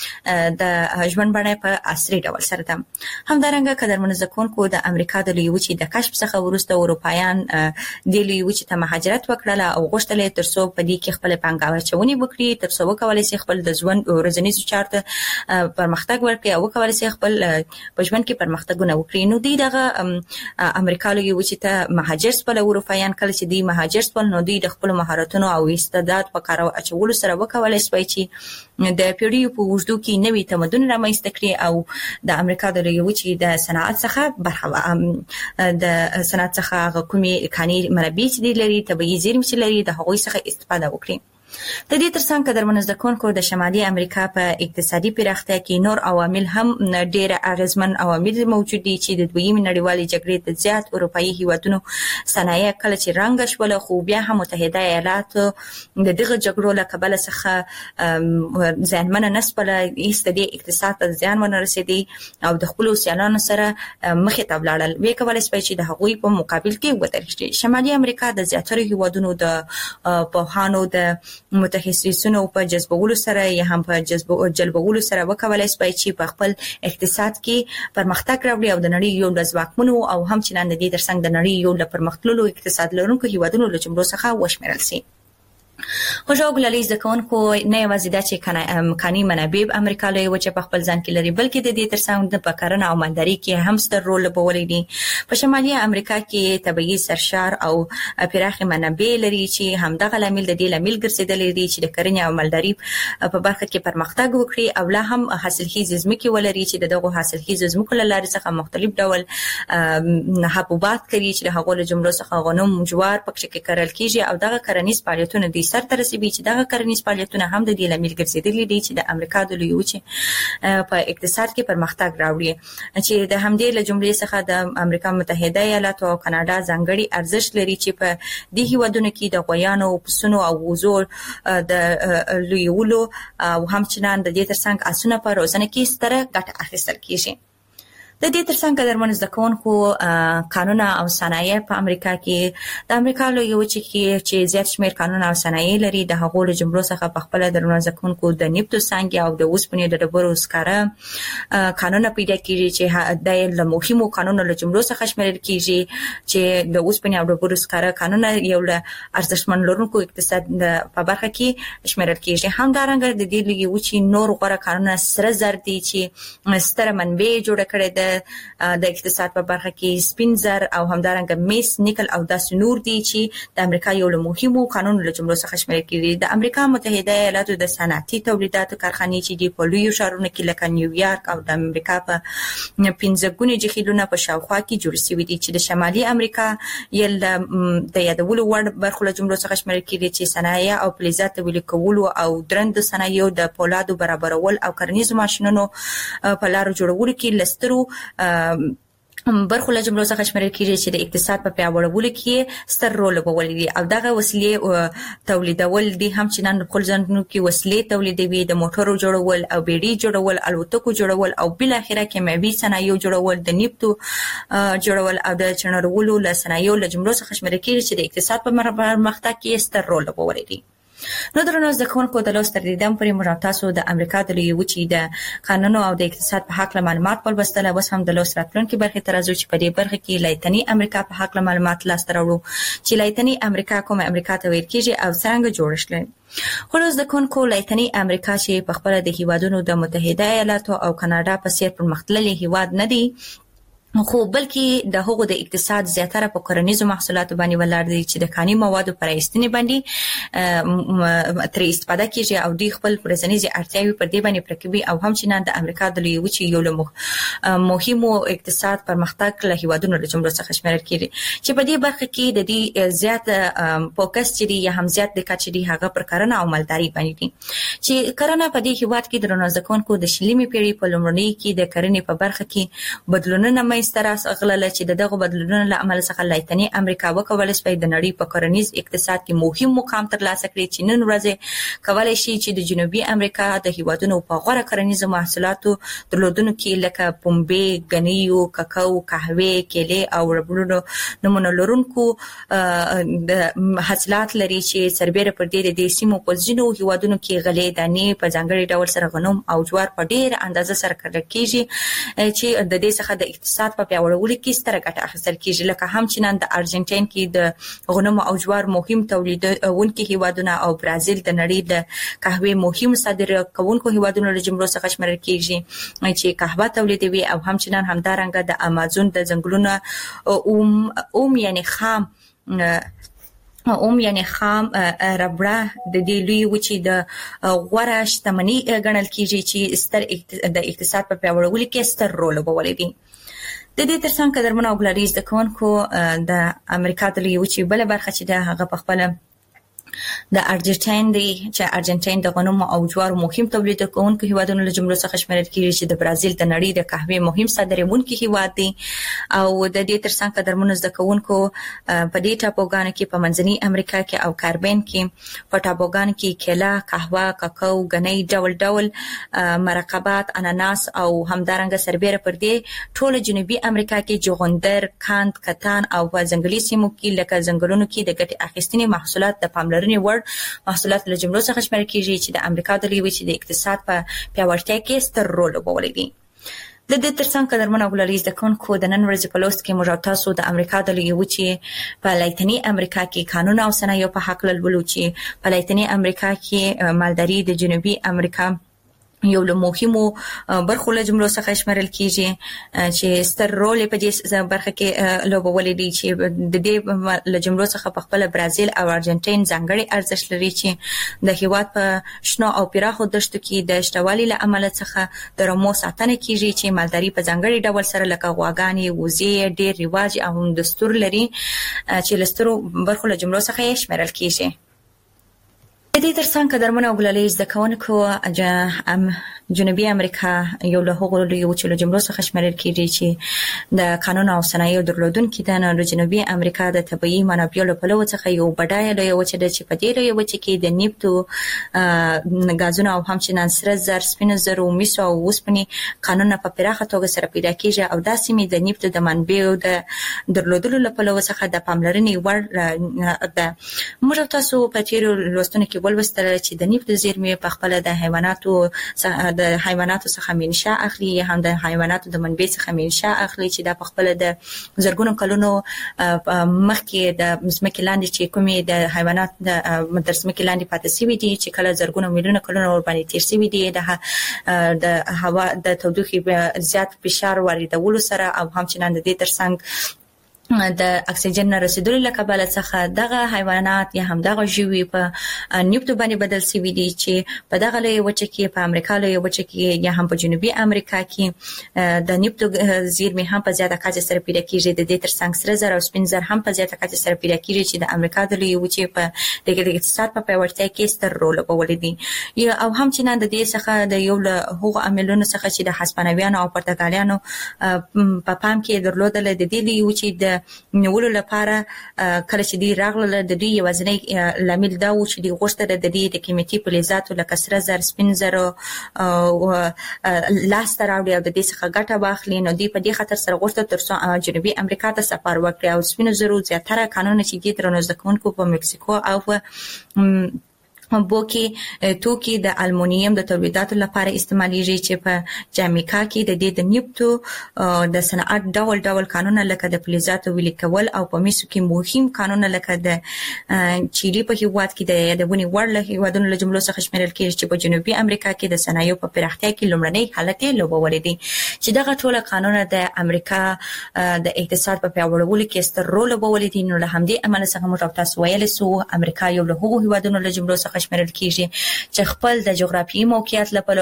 S3: کې د ژوند بڼه په عصري ډول سره ده همدارنګه قدرمن زکونکو د امریکا د یو چې د کشف څخه ورسته اروپایان د یو چې ته مهاجرت وکړه او غوښتل ترڅو په دې کې خپل پنګاوي چونی وکړي ترڅو وکولای شي خپل د ژوند ورځنیز چارت پرمختګ ورکړي او وکولای شي خپل په ژوند کې پرمختګونه وکړي نو دغه امریکا له یو چې ته مهاجر سپل اروپایان کله چې دی مهاجر سپل نو د خپل مهارتونو او استعداد په کار اچولو سره وکولای شي چې د پیړیو په وجودو کې نوې تمدن رامنځته کړي او د امریکا د یو چې د صنعت څخه برخه د صنعت څخه کومي کاني منابع چې لري طبيعي زیرمې چې لري د هغوی څخه استفاده وکړي د دې ترڅنګ قدرمن زکونکو د شمالي امریکا په اقتصادي پراختیا کې نور عوامل هم ډېر اغیزمن عوامل موجود دي چې د دویمې نړیوالې جګړې د زیات اروپאי هیوادونو صنایع کله چې رنګ شول خو بیا هم متحده ایالات د دغه جګړو له کبله څخه ځانمنه نسبله ایستدي اقتصاد ته ځان ورسېدي او د خپل سیالانو سره مخې ته ولاړل وی کولای شي چې د هغوی په مقابل کې ودرېږي شمالي امریکا د زیاتره هیوادونو د پوهانو د متخصصینو په جذبولو سره یا هم په جلبولو سره وکولای شي چې په خپل اقتصاد کې پرمختګ راوړي او د نړۍ یو د ځواکمنو او هم چې نن د دې ترڅنګ د نړۍ یو د پرمختللو اقتصاد لرونکو هیوادونو له جملو څخه وشمیرل شي خوشاله للیز دکونکو نه یوازې دا چې کاني منابع امریکا له یو چې په خپل ځان کې لري بلکې د دې ترڅنګ د پکارنه او مالداري کې هم ستر رول لوبولی دي په شمالي امریکا کې طبيعي سرشار او پراخه منابع لري چې همدغه لامل د دې لامل ګرځیدل دي چې د کرنې او مالداري په برخه کې پرمختګ وکړي او لا هم حاصلخیز ځمکې ولري چې دغه حاصلخیز ځمکو لاره څخه مختلف ډول حبوبات کوي چې هغه له جملو څخه غنم جوار پکې کې کرل کیږي او دغه کرنیز فعالیتونه د سر تر رسیدي چې دغه کرنیز فعالیتونه هم د دې لامل ګرځیدلي دي چې د امریکا د لوی چې په اقتصاد کې پرمختګ راوړي چې د همدې له جملې څخه د امریکا متحده ایالاتو او کاناډا ځانګړي ارزښت لري چې په دې هیوادونو کې د غویانو پسونو او وزور د لویولو او هم چنان د دې ترڅنګ اسونه په روزنه کې ستره ګټه اخیستل کیږي د دې ترڅنګ درمن زکونکو قانون او صنایع په امریکا کې د امریکا له یو چې زیات شمیر قانون او صنایع لري د هغو له جملو څخه په خپل درمن زکونکو د نفت څنګه او د اوسپنې د ډبرو سکاره قانون پیدا کیږي چې د مهمو قانونو له جملو څخه شمیرل کیږي چې د اوسپنې او ډبرو سکاره قانون یو له ارزښتمن لرونکو اقتصاد په برخه کې شمیرل کیږي همدارنګه د دې له یو چې نور غوړه قانون سره زر دي چې ستر منبع جوړ کړي د اقتصاد په برخه کې سپین زر او همدارنګه میس نیکل او داس نور دي چې د امریکا یو له مهمو قانونو له جملو څخه شمیرل کیږي. د امریکا متحده ایالاتو د صنعتي تولیداتو کارخانې چې د پولیو شهرونو کې لکه نیویارک او د امریکا په 15 ګونې جهیلونو په شاوخوا کې جوړ شوي دي چې د شمالي امریکا یل د یادولو وړ برخو له جملو څخه شمیرل کیږي چې صنایع او فلزات تولید کولو او درند صنایعو د پولادو برابرول او کرنیزو ماشينونو په لارو جوړولو کې لسترو برخو له جملو څخه شمیرل کیږي چې د اقتصاد په پیاوړولو کې ستر رول لوبولی او دغه وسیلې تولیدول دي هم چې نن خپل ځانونو کې وسیلې تولیدوي د موټرو جوړول او بیړۍ جوړول الوتکو جوړول او بل اخره کیمیاوي صنایع جوړول د نفتو جوړول او د چنرولو له صنایع له جملو څخه شمیرل کیږي چې د اقتصاد په پرمختګ کې ستر رول لوبولی دي. نو درنو ځکهونکو د لوستر دیدم پرې موږ تاسو د امریکا د لوی وچې د قانونو او د اقتصاد په حق معلومات په لوستل اوس هم د لوستر راتلونکي برخه ترازو چې په دې برخه کې لایتنی امریکا په حق معلومات لاس تراوړو چې لایتنی امریکا کوم امریکا ته ویل کیږي او څنګه جوړ شول. خو د کونکو لایتنی امریکا چې په خپل د هیوادونو د متحده ایالاتو او کاناډا په څیر پرمختللي هیواد نه دي خو بلکې د هغو د اقتصاد زیاتره په کرنیزو محصولاتو باندې ولاړ دي چې د کاني موادو پر ایستنې باندې تر استفاده کیږي او د خپل ورځنیزي اړتیاوې پر دې باندې پرکوي او هم چې د امریکا د لوی وچې یو له مهمو اقتصاد پرمختګ له هیوادونو له جملو څخه شمیرل کیږي چې په دې برخه کې د دې زیات فوکس چې دی هم زیات د کچې دی هغه پر کرنه او مالداري باندې دي چې کرنه په دې هیواد کې د رونازکونکو د شلیمي پیړۍ په لومړنۍ کې د کرنې په برخه کې بدلونونه ستراس اغلل چې دغه بدلونونو له عمل څخه لایتنی امریکا وکولای شي د نړۍ په کرنیز اقتصاد کې مهم مقام ترلاسه کړي چې نن ورځ کولای شي چې د جنوبي امریکا د هیوادونو په غوړه کرنیزو محصولاتو درلودونو کې لکه پنبه، غنیو، کاکاو، قهوه، کېله او ربړونو نمونه لرونکو د حاصلات لري چې سربېره پر دې د سیمو په ځینو هیوادونو کې غلې دانې په ځانګړي ډول سره غنم او جوار په ډېر اندازه سره کرل کیږي چې د دې څخه د اقتصاد په پیاوړولو کې ستره ګټه اخیستل کیږي لکه هم چې نن د ارجنټاین کې د غنمو او جوار مهم تولیدونکي هیوادونه او برازیل د نړۍ د قهوه مهم صادرونکو هیوادونو له جملو څخه شمیرل کیږي چې قهوه تولیدوي او هم چې نن همدارنګه د امازون د ځنګلونو یعنی خام ربړه د دې لوی وچې د غوړه شتمنۍ ګڼل کیږي چې ستر د اقتصاد په پیاوړولو کې ستر رول لوبولی دي. د دې ترڅنګ قدرمنو او ګلریز د کونکو د امریکا د لوی وچې بل برخه چې د هغه په خپل د ارجنټاین دی چې ارجنټاین د غنمو او جوارو مهم تولیدونکو هیوادونو له جملو څخه شمیرل کیږي چې د برازیل د نړۍ د قهوې مهم صادرونکي هیواد دی او د دې ترڅنګ قدرمنو زده کوونکو په دې ټاپوګانو کې په منځنۍ امریکا کې او کاربین کې په ټاپوګانو کې کېله، قهوه، کاکاو، غنۍ ډول ډول مرکبات، اناناس او همدارنګه سربېره پر دې ټول جنوبي امریکا کې جوغندر، کاند، کتان او په ځنګلي سیمو کې لکه ځنګلونو کې د ګټې اخیستنې محصولات د پاملرنې وړ محصولات له جملو څخه شمیرل کیږي چې د امریکا د لوی وچې د اقتصاد په پیاوړتیا کې ستر رول لوبولی دی. د دې ترڅنګ قدرمنو ګلریز د کونکو د نن ورځې په لوست کې موږ تاسو د امریکا د لوی وچې په لایتنی امریکا کې قانون او صنایع په حق لولو چې په لایتنی امریکا کې مالداري د جنوبي امریکا یو له مهمو برخو له جملو څخه شمیرل کیږي چې ستر رول په دې برخه کې لوبولی دی چې د دې له جملو څخه په خپل برازیل او ارجنټاین ځانګړي ارزښت لري چې د هیواد په شنو او پراخو دښتو کې د شتوالي له عمل څخه د رمو ساتنه کیږي چې مالداري په ځانګړي ډول سره لکه غواګانې، وزې ډېر رواج او دستور لري چې لسترو برخو له جملو څخه شمیرل کیږي. د دې ترڅنګ قدرمنو ګلریز د کوونکو جنوبي امریکا یو له هغو لوی وچو له جملو څخه شمیرل کیږي چې د قانون او صنایعو درلودونکي د جنوبي امریکا د طبيعي منابعو له پلوه څخه یو بډایه لوی وچه ده چې په دې لوی وچه کې د نفتو غازونو او هم چې سره زر، سپینو زرو، مسو او اوسپنې قانون په پراخه توګه سره پیدا کیږي او دا سیمې د نفتو د منابعو د درلودلو له پلوه څخه د پاملرنې وړ ده. موږ تاسو په تیرو لوستونو کې ولوستل چې د نفت زیرمې په خپل د حیواناتو څخه منشأ اخلي یا هم د حیواناتو د منبع څخه منشأ اخلي چې د په خپل د زرګونو کلونو مخکې د ځمکې لاندې چې کومې د حیوانات د ځمکې لاندې پاتې شوي دي چې کله زرګونو میلیونه کلونه ور باندې تیر شوي دي د هوا د تودوخې زیات فشار واردولو سره او همچنان د دې ترڅنګ د اکسیجن رسیدلو لکبل څخه دغه حیوانات یا هم دغه ژوي په نفت باندې بدل شوي دي چې په دغه لوی وچه کې په امریکا لوی وچه کې یا هم په جنوبي امریکا کې د نفت زیرمې هم په زیاته کچه سره پیدا کیږي د دې ترڅنګ سره زر او سپین زر هم په زیاته کچه سره پیدا کیږي چې د امریکا د لوی وچه په دغه اقتصاد په پیاوړتیا کې ستر رول لوبولی دي او هم چې نه د دې څخه د یو له هغو عاملونو څخه چې د هسپانویانو او پرتګالیانو په پام کې درلودل د دې لوی وچه د نیولو لپاره کله چې دی راغله د دې یوازنی لامل دا و چې دی غوښتل د دې د قیمتي فلزاتو لکه سره زر سپین زر او لاس تر راوړي او د دې څخه ګټه واخلي نو دی په دې خاطر سره غوښتل ترڅو جنوبي امریکا ته سفر وکړي او سپین زرو زیاتره قانون چې دې تر نوز کوونکو په مکسیکو او بوکي توکي د المونیم د تولیداتو لپاره استعمالېږي چې په جامیکا کې د دې د نفت د صنعت ډول قانون لکه د فلزاتو ویلي کول او په میسو کې مهم قانون لکه د چيلي په هیواد کې د یادونې وړ له هیوادونو له جملو څخه شمیرل کېږي چې په جنوبي امریکا کې د صنایعو په پراختیا کې لومړنی حالت لوبولې دي چې دغه ټول قانون د امریکا د اقتصاد په پیاوړولو کې ستر رول لوبولې دي نو له همدې عمل څخه موږ تاسو ویل سو امریکا یو له هغو هیوادونو له جملو شمیرل کیږي چې خپل د جغرافیایي موقعیت لپاره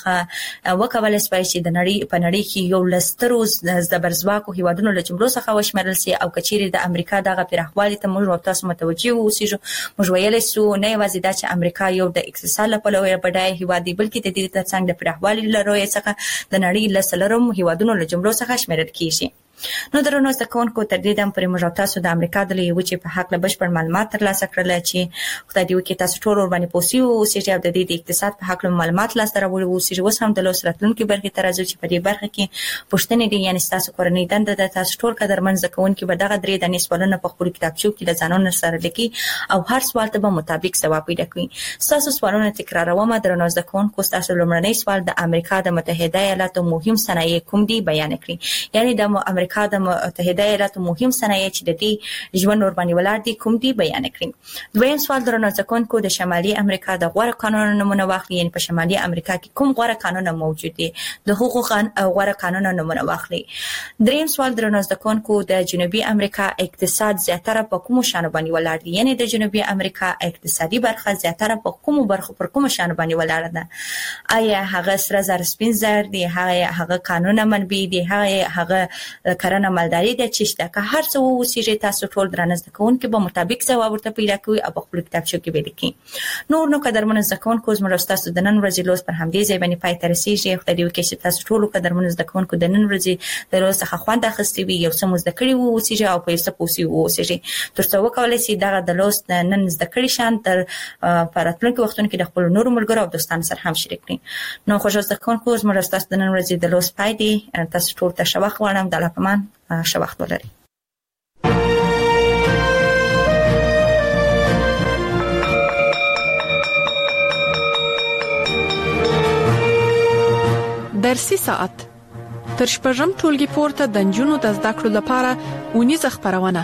S3: وسخه وکولای شي چې د نړۍ په نړۍ کې یو لسترو زبرځواکو هیوادونو له جملو څخه وشمیرل شي او کچېری د امریکا دغه پراخوالي ته موږ تاسو متوجي اوسئ موږ ویلای سو نه یوازې دا چې امریکا یو د اقتصاد لپاره یو بډای هیواد دی بلکې د دې ترڅنګ د پراخوالي لپاره څخه د نړۍ لسلرم هیوادونو له جملو څخه شمیرل کیږي نو درنو زده کوونکو تر دې دم پرې موږ تاسو د امریکا د لوی وچې په حق له بشپړ معلومات ترلاسه کړل چې خدای دې وکړي تاسو ټول ور باندې پوسی او چې د دې د اقتصاد په حق له معلومات لاسته راوړي او چې اوس هم د لوس راتلونکو برخې تر راځي چې په دې برخه کې پښتنې دي یعنی تاسو کورنۍ دنده د تاسو ټول قدرمن زده کوونکو به دغه درې د نسبونه په خپل کتابچو کې د ځانونو سره لیکي او هر سوال ته به مطابق ځواب پیدا کړئ تاسو سوالونه تکراروم درنو زده کوونکو تاسو لومړنی سوال د امریکا د متحده ایالاتو مهم صنایع کوم دي بیان کړئ یعنی د امریکا د متحده ایالاتو مهم صنایع چې د دې ژوند ور باندې ولاړ دي کوم دي بیان کړئ دویم سوال درنو ځکونکو د شمالي امریکا د غوړه قانونونو نمونه واخلي یعنی په شمالي امریکا کې کوم غوړه قانون موجود دي د حقوق غوړه قانونونو نمونه واخلي دریم سوال درنو ځکونکو د جنوبي امریکا اقتصاد زیاتره په کوم شان باندې ولاړ دي یعنی د جنوبي امریکا اقتصادي برخه زیاتره په کوم برخه پر کوم شان باندې ولاړ ده آیا هغه سره زر سپین زر دي هغه قانون منبع دي هغه کرنه مالداري د چشته که هر څه وسیږي تاسو ټول درنځ کوونکې به مطابق ځواب ورته پیدا کوي او خپل کتابچو کې به لیکي نو قدرمن ځکونکو زموږ تاسو د نن ورځې لوس پر همدې ځای باندې پای ته رسیږي خدای دې وکړي چې تاسو ټول قدرمن ځکونکو د نن ورځې د لوس څخه خوند اخیستی وي یو څه مو زده کړی وو وسیږي او په څه پوسی وو وسیږي ترڅو وکولای شي دغه د لوس د نن زده کړی شان تر پراتلونکو وختونو کې د خپل نور ملګرو او دوستانو سره هم شریک کړئ نو خوشاله ځکونکو زموږ تاسو د نن ورځې د لوس پای دی تاسو ټول ته شوخ غواړم د لپمان شوخت ولري
S2: درسي ساعت تر شپږم ټولګي پورته د جنونو د زده کړو لپاره ونیزه خبرونه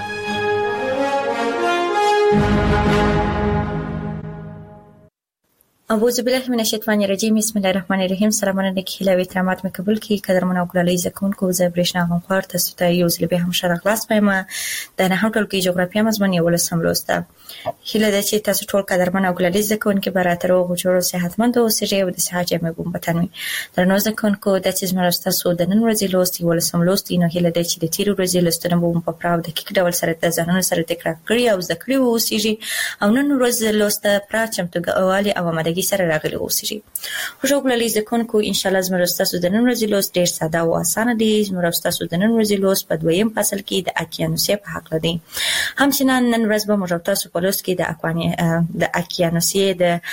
S3: اعوذ بالله من الشیطان الرجیم بسم الله الرحمن الرحیم سلامونه نیکی له احترامات مقبول کی قدرمن او ګلالي زکونکو زه برېښنا غوښار تاسو ته یو ځل به هم شرح خلاص پېم د نه هټل کې جغرافیه مضمون یو لسم لوسته هله د چې تاسو ټول قدرمن او ګلالي زکونکو براتر او غوړو صحتمند او سړي او د صحت جامې بوم بتنوي درنو زکونکو د چې زموږ تاسو د نن ورځې لوست یو لسم لوست نو هله د چې د تیر ورځې لوستنه بوم په پراو د کیک ډول سره د ځانونو سره تکرار کړی او ذکر وو سیږي او نن ورځ لوسته پراچم ته اوالي او مدګي سره راغلي اوسېږي خوشو ګلالي زکونکو ان شاء الله زموږ تاسو د نن ورځې لوست ډېر ساده او اسانه دی زموږ تاسو د نن ورځې لوست په دویم فصل کې د اکیانوسي په حق لري همچنان نن ورځ به موږ تاسو په لوست کې د اکیانوسي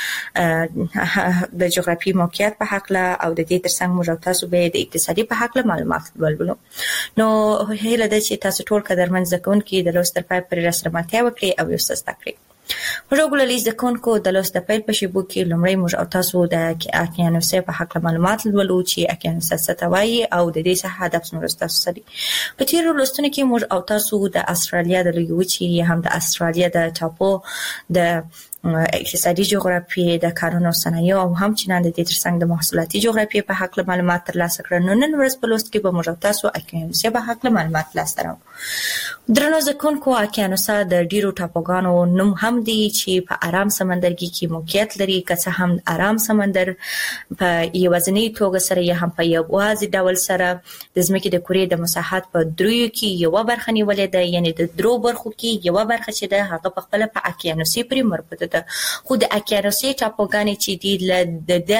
S3: د جغرافي موقعیت په حق له او د دې ترڅنګ موږ تاسو به د اقتصادي په حق له معلومات ولولو نو هله د چې تاسو ټول قدرمن زکونکو د لوست تر پای پورې راسره ملتیا وکړي او یو څه زده کړئ پروګرالیز د کونکو د لوست د پیل په شیبو کې لومړی موږ او تاسو د اکیانوسي په حق معلومات ولولو چې اکیانوس څه ته وایي او د دې څخه هدف څه تاسو سره. په تیر لوستونو کې موږ او تاسو د استرالیا د لوی وچې هم د استرالیا د ټاپو د اقتصادي جغرافیې د کارونو صنایع او همچنان د دې ترڅنګ د محصولاتي جغرافیې په حق معلومات ترلاسه کړل. نو نن ورځ په لوست کې به موږ تاسو اکیانوسي په حق معلومات ترلاسه کړو. درنو ځکونکو اکیانوسا د ډیرو ټاپوګانو نوم هم دی چې په آرام سمندرګي کې موقعیت لري، که څه هم آرام سمندر په یوازینی توګه سره یا هم په یوازې ډول سره د ځمکې د کورې د مساحت په دریو کې یو برخه نیولې ده، یعنی د درو برخو کې یو برخه چې ده هغه په خپل په اکیانوسي پورې مربوطه ده. خو د اکیانوسي ټاپوګانې چې دي د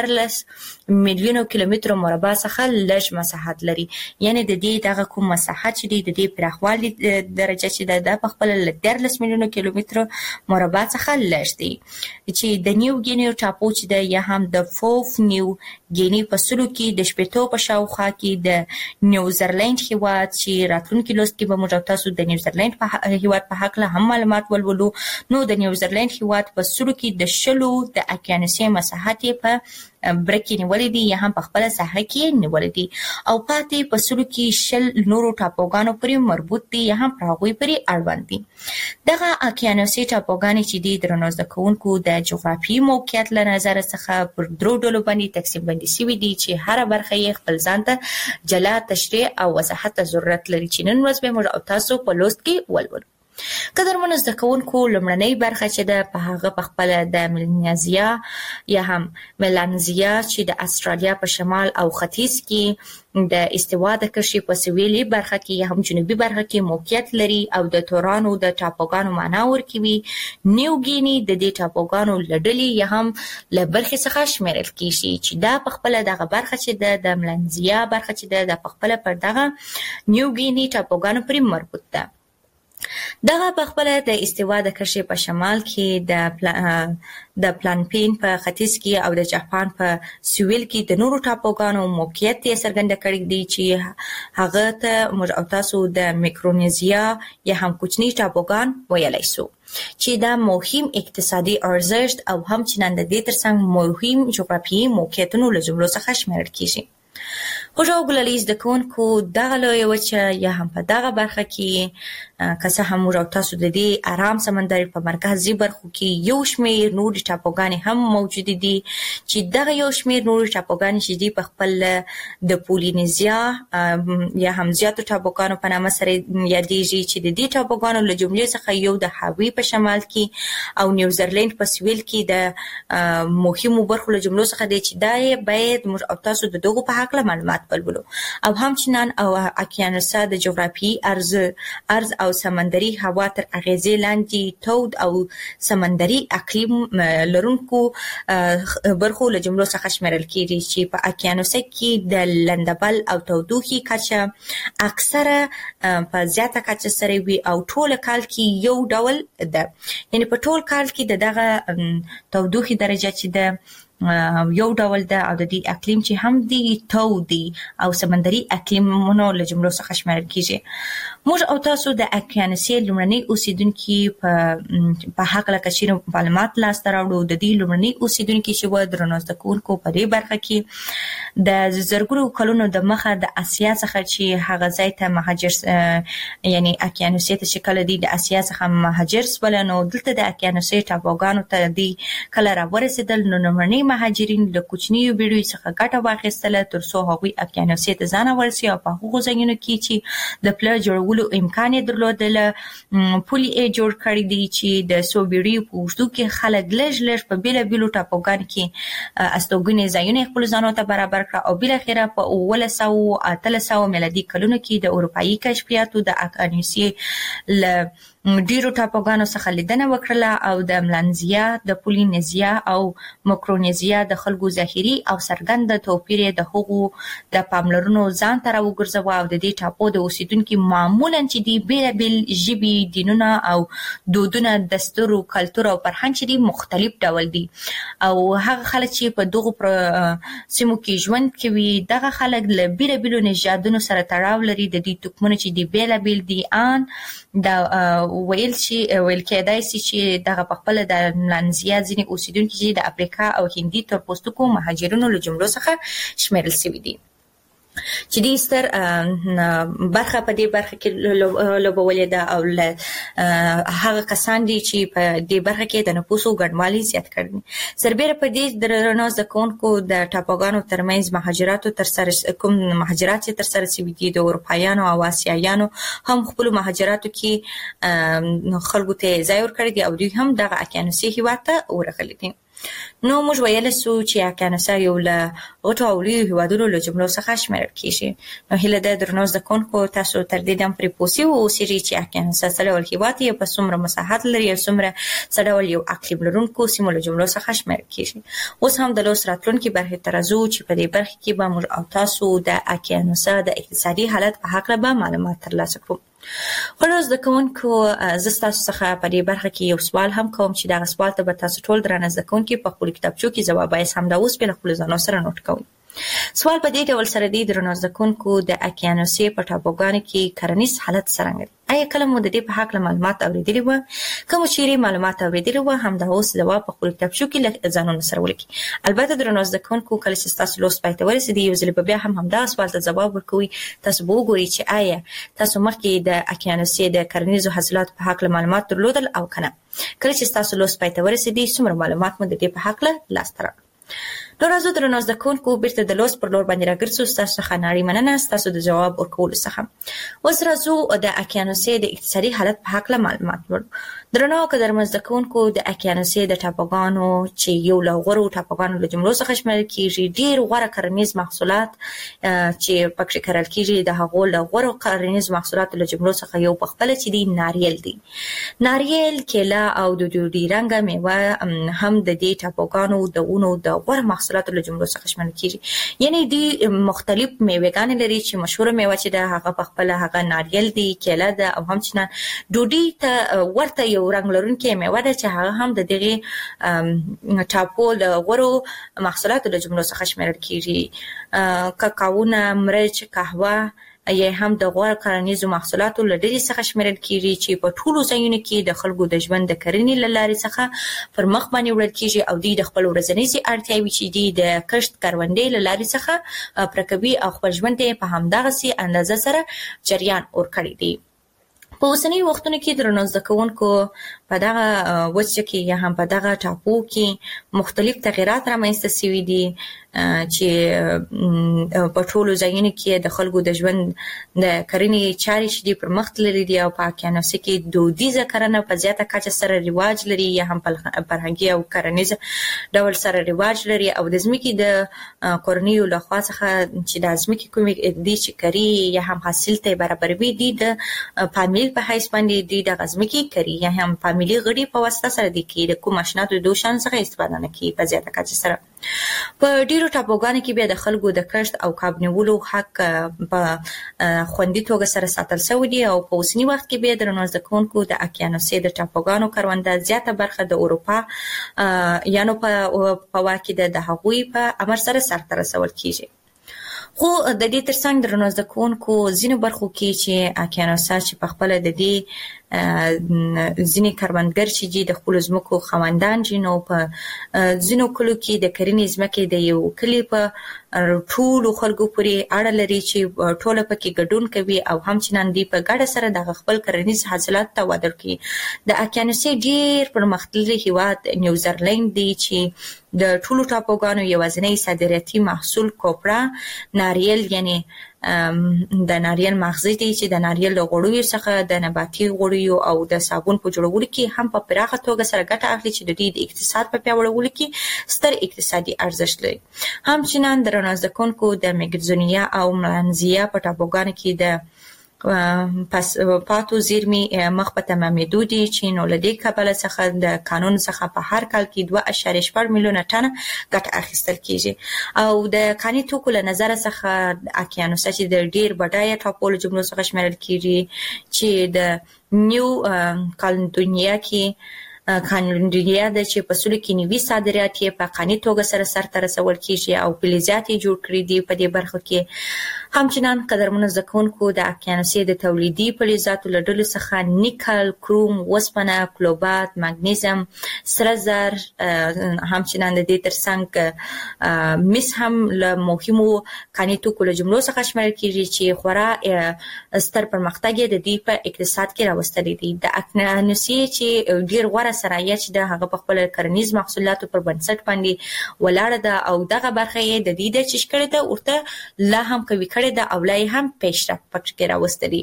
S3: 13 میلیونو کیلومترو مربع څخه لږ مساحت لري، یعنی د دې دغه کوم مساحت چې دی د دې پراخوالي درجه چې ده په خپل 13 میلیونو کیلومترو مربع څخه لږ دی. چې د نیو ګینی ټاپو چې ده یا هم د فوف نیو ګینی په سلو کې د شپېتو په شاوخوا کې د نیوزرلند هیواد چې راتلونکي لوست کې به موږ تاسو د نیوزرلند په هیواد په حق له هم معلومات ولولو. نو د نیوزرلند هیواد په سلو کې د شلو د اکیانوسي مساحت په برکې نیولې دي یا هم په خپل ساحه کې نیولې دي او پاتې په سلو کې شل نورو ټاپوګانو پورې مربوط دي یا هم پر هغوی پورې اړوند دي. دغه اکیانوسي ټاپوګانې چې دي درنو زده کوونکو د جغرافیایي موقعیت له نظر څخه پر درو ډولو باندې تقسیم بندي شوي دي چې هر برخه یې خپل ځان ته جلا تشریح او وضاحت ضرورت لري چې نن ورځ به موږ او تاسو په لوست کې ولولو. قدرمنو زده کوونکو لومړنۍ برخه چې ده په هغه په خپل د ملانزیا یا هم ملانزیا چې د استرالیا په شمال او ختیځ کې د استوا د کرښې په سویلي برخه کې یا هم جنوبي برخه کې موقعیت لري او د تورانو د ټاپوګانو معنا ورکوي. نیو ګینی د دې ټاپوګانو لړلې یا هم له برخې څخه شمیرل کیږي چې دا په خپل دغه برخه چې د ملانزیا برخه چې ده په خپل پر دغه نیو ګینی ټاپوګانو پورې مربوط ده. دغه په خپل د استوا د کرښې په شمال کې د پلانپین په ختیځ کې او د جاپان په سویل کې د نورو ټاپوګانو موقعیت یې څرګنده کړی دی چې هغه ته موږ او تاسو د میکرونیزیا یا هم کوچني ټاپوګان ویلی سو چې دا مهم اقتصادي ارزښت او همچنان د دې ترڅنګ مهم جغرافیایي موقعیتونو له جملو څخه شمیرل کیږي. خوشحال ګلالیز د کوونکو دغه لویه وچه یا هم په دغه برخه کې که څه هم موږ او تاسو د دې آرام سمندر په مرکزي برخو کې یو شمېر نورې ټاپوګانې هم موجودې دي چې دغه یو شمېر نورې ټاپوګانې چې دي په خپل د پولینیزیا یا هم زیاتو ټاپوګانو په نامه سره یادېږي چې د دې ټاپوګانو له جملې څخه یو د هاوی په شمال کې او نیوزرلند په سویل کې د مهمو برخو له جملو څخه دی چې دا باید موږ او تاسو د دغو په حق معلومات ولولو او همچنان او اکیانوسا د جغرافیایي ارض او سمندري هوا تر اغیزې لاندې تود او سمندري اقلیم لرونکو برخو له جملو څخه شمیرل کیږي چې په اکیانوسا کې د لندبل او تودوخې کچه اکثره په زیاته کچه سره وي او ټول کال کې یو ډول ده، یعنی په ټول کال کې دغه تودوخې درجه چې ده یو ډول ده او د دې اقلیم چې هم دی تودي او سمندري اقلیمونو له جملو څخه شمیرل کیږي. موږ او تاسو د اکیانوسي لومړني اوسیدونکي په حق له کچېرو معلومات لاسته راوړو. د دې لومړني اوسیدونکي چې و درنو زده کوونکو په دې برخه کې د زرګونو کلونو د مخه د اسیا څخه چې هغه ځای ته مهاجر یعنی اکیانوسي ته چې کله دی د اسیا څخه مهاجر سول نو دلته د اکیانوسي ټاپوګانو ته دی کله راورسېدل نو لومړني مهاجرین له کوچنیو بیړیو څخه ګټه واخیستله تر څو هغوی اکیانوسي ته ځان ورسوي او په هغو ځایونو کې چې د پله جوړولو امکان یې درلودله پولې یې جوړ کړي دي چې د څو بیړیو په اوږدو کې خلک لږ په بېلابېلو ټاپوګانو کې استوګنې ځایونه یې خپلو ځانو ته برابر کړه او بالاخره په 1800 میلادي کلونو کې د اروپایي کشفیاتو د اکیانوسي له ډیرو ټاپوګانو څخه لیدنه وکړله او د ملانزیا د پولینیزیا او مکرونیزیا د خلکو ظاهري او څرګند توپیر د هغو د پاملرنو ځان ته راوګرځوه او د دې ټاپو د اوسیدونکي معمولا چې دي بېلابېل ژبې دینونه او دودونه دستور او کلتور او فرهنګ چې دي مختلف ډول دي او هغه خلک چې په دغو سیمو کې ژوند کوي دغه خلک له بېلابېلو نژادونو سره تړاو لري. د دې توکمونه چې دي بېلابېل دي ان د ویل کېدای شي چې دغه په خپل د ملانزیا ځینې اوسیدونکي چې د افریقا او هندي تورپوستو مهاجرینو له جملو څخه شمیرل شوي دي چې د ستر برخه په دې برخه کې لوبولې ده او هغه کسان دي چې په دې برخه کې د نفوسو ګډوالي زیات کړي. سربېره په دې درنو ځکونکو د ټاپوګانو ترمنځ مهاجراتو تر سره کوم مهاجرات تر سره شوي دي د اروپایانو او آسیایانو هم خپل مهاجراتو کې خلکو ته ځای ورکړی دی او دوی هم دغه اقیانوسي هیواد ته ورغلي دي. نو موږ ویل سو چې اقیانوسا یو له غټو او لویو هیوادونو له جملو څخه شمیرل کیږي. نو هیله ده درنو ځکونکو تاسو تر دې هم پرې پوسی او سری چې اقیانوسا څه ډول هیواد یې په څومره مساحت لري او څومره څه ډول یو اقلیم لرونکو سیمو له جملو څخه شمیرل کیږي. اوس هم د لوس راتلونکي برخه ترازو چې په دې برخه کې به موږ او تاسو د اقیانوسا د اقتصادي حالت په حق له معلومات ترلاسه کړو. خلاص د کوونکو زستاسو څخه په دې برخه کې یو سوال هم کوم چې دا سوال ته به تاسو ټول درنه ځکونکي په خپل کتابچو کې جواب یې هم دا اوس په خپل ځانو سره نوٹ کوئ. سوال په دې ډول سره دی درنو ځکونکو د اقیانوسي په ټاپوګانو کې کرنیز حالت څنګه دی؟ آیا کله مو د دې په حق معلومات اوریدلی و؟ کوم چیرې معلومات اوریدلی و هم دا اوس جواب په خپل کتابچو کې ځانونه سره ولیکئ. البته درنو ځکونکو کله چې تاسو لوست پای ته ورسېدئ یو ځل بیا هم دا سوال ته جواب ورکوي. تاسو به وګورئ چې آیا تاسو مخکې د اقیانوسي د کرنیزو حاصلاتو په حق معلومات درلودل او کنه. کله چې تاسو لوست پای ته ورسېدئ څومره معلومات مو د دې په حق لاسته راغلل. نو راځو درنو ځکونکو بیرته د لوست پر لور باندې راګرځو. تاسو څخه نړۍ مننه تاسو د جواب ورکولو څخه. اوس راځو د اقیانوسي د اقتصادي حالت په حق معلومات ورکړو. درنو قدرمن ځکونکو د اقیانوسي د ټاپوګانو چې یو له غوړو ټاپوګانو له جملو څخه شمیرل کیږي ډیر غوړه کرنیز محصولات چې پکې کرل کیږي د هغو له غوړو کرنیز محصولاتو له جملو څخه یو په خپل چې دی ناریل دی. ناریل، کیله او د ډوډۍ رنګه میوه هم د دې ټاپوګانو د اونو د غوړ محصولاتو له جملو څخه شمیرل کیږي. یعنی دی مختلف میوهګان لري چې مشهور میوه چې ده هغه په خپل هغه ناریل دی، کیله ده او همچنان ډوډۍ ته ورته یو رنګ لرونکې میوه ده چې هغه هم د دغه ټاپو د غوړو محصولاتو له جملو څخه شمیرل کیږي. کاکاوونه، مرچ، قهوه یا هم د غوړ کرنیزو محصولاتو له ډلې څخه شمیرل کیږي چې په ټولو ځایونو کې د خلکو د ژوند د کرنې له لارې څخه پر مخ باندې وړل کیږي او دوی د خپل ورځنۍ اړتیاوې چې دي د کښت کروندې له لارې څخه پوره کوي او خپل ژوند یې په همدغسې اندازه سره جریان ورکړی دی. په اوسنی وختونو کې درنو ځکونکو په دغه وچه کې یا هم په دغه ټاپو کې مختلف تغیرات رامنځته شوي دي چې په ټولو ځایونو کې د خلکو د ژوند د کرنې چارې چې دي پر مخ تللي دي او په اقیانوسي کې دودیزه کرنه په زیاته کچه سره رواج لري یا هم فرهنګي او کرنیز ډول سره رواج لري او د ځمکې د کورنیو لخوا څخه چې د ځمکې کومې دي چې کری یا هم حاصل ته برابروي دي د فامیل په حیث باندې دي د ځمکې کری یا هم فامیلي غړي په واسطه سره دي کې د کوم ماشیناتو د شان څخه استفاده نه کوي په زیاته کچه سره. په ډیرو ټاپوګانو کې بیا د خلکو د کښت او کاب نیولو حق په خوندي توګه سره ساتل شوی دی او په اوسني وخت کې بیا درنو ځکونکو د اقیانوسي د ټاپوګانو کرونده زیاته برخه د اروپا یانو په واکې د هغوی په امر سره سرته رسول کیږي. خو د دې ترڅنګ درنو ځکونکو ځینو برخو کې چې اقیانوسا چې په خپل د دې ځینې کروندګر چې دي د خپل ځمکو خاوندان دي نو په ځینو کلو کې د کرنې ځمکې د یو کلي په ټولو خلکو پورې اړه لري چې ټوله پکې ګډون کوي او همچنان دي په ګډه سره د خپل کرنیز حاصلات ته وده ورکوي. د اقیانوسي ډیر پرمختللی هیواد نیوزرلند دی چې د ټولو ټاپوګانو یوازینی صادراتي محصول کوپرا ناریل یعنی د ناریل مغزي دي چې د ناریل له غوړیو څخه د نباتي غوړیو او د صابون په جوړولو کې هم په پراخه توګه سره ګټه اخلي چې د دې د اقتصاد په پیاوړولو کې ستر اقتصادي ارزښت لري. همچنان درنو ځکونکو د میګزونیا او ملانزیا په ټاپوګانو کې د پس پاتو زیرمي مخ په تمامېدو دي چې نو له دې کبله څخه د قانون څخه په هر کال کې 2.4 میلیونه ټنه ګټه اخیستل کیږي او د کاني توکو له نظر څخه اقیانوسا چې د ډیر بډایه ټاپو له جملو څخه شمیرل کیږي چې د نیو کالدونیا کې قانونیه ده چې په سلو کې نیوي صادرات یې په قانوني توګه سرته رسول کیږي او فلزات یې جوړ کړي دي په دې برخه کې. همچنان قدرمنو زده کوونکو د اقیانوسي د تولیدي فلزاتو له ډلو څخه نیکل، کروم، وسپنه، کلوبات، مګنیزیم، سره زر، همچنان د دې ترڅنګ مس هم له مهمو قانوني توکو له جملو څخه شمېرل کیږي چې خورا ستر پرمختګ یې د دې په اقتصاد کې راوستلی دی. د اقیانوسي چې ډیر غوره صنایع چې د هغه په خپل کرنیز محصولاتو پر بنسټ باندې ولاړه ده او دغه برخه یې د دې د چشکړې ده ورته لا هم کوي کړي ده او لا هم پیشرفت پکې راوستلی.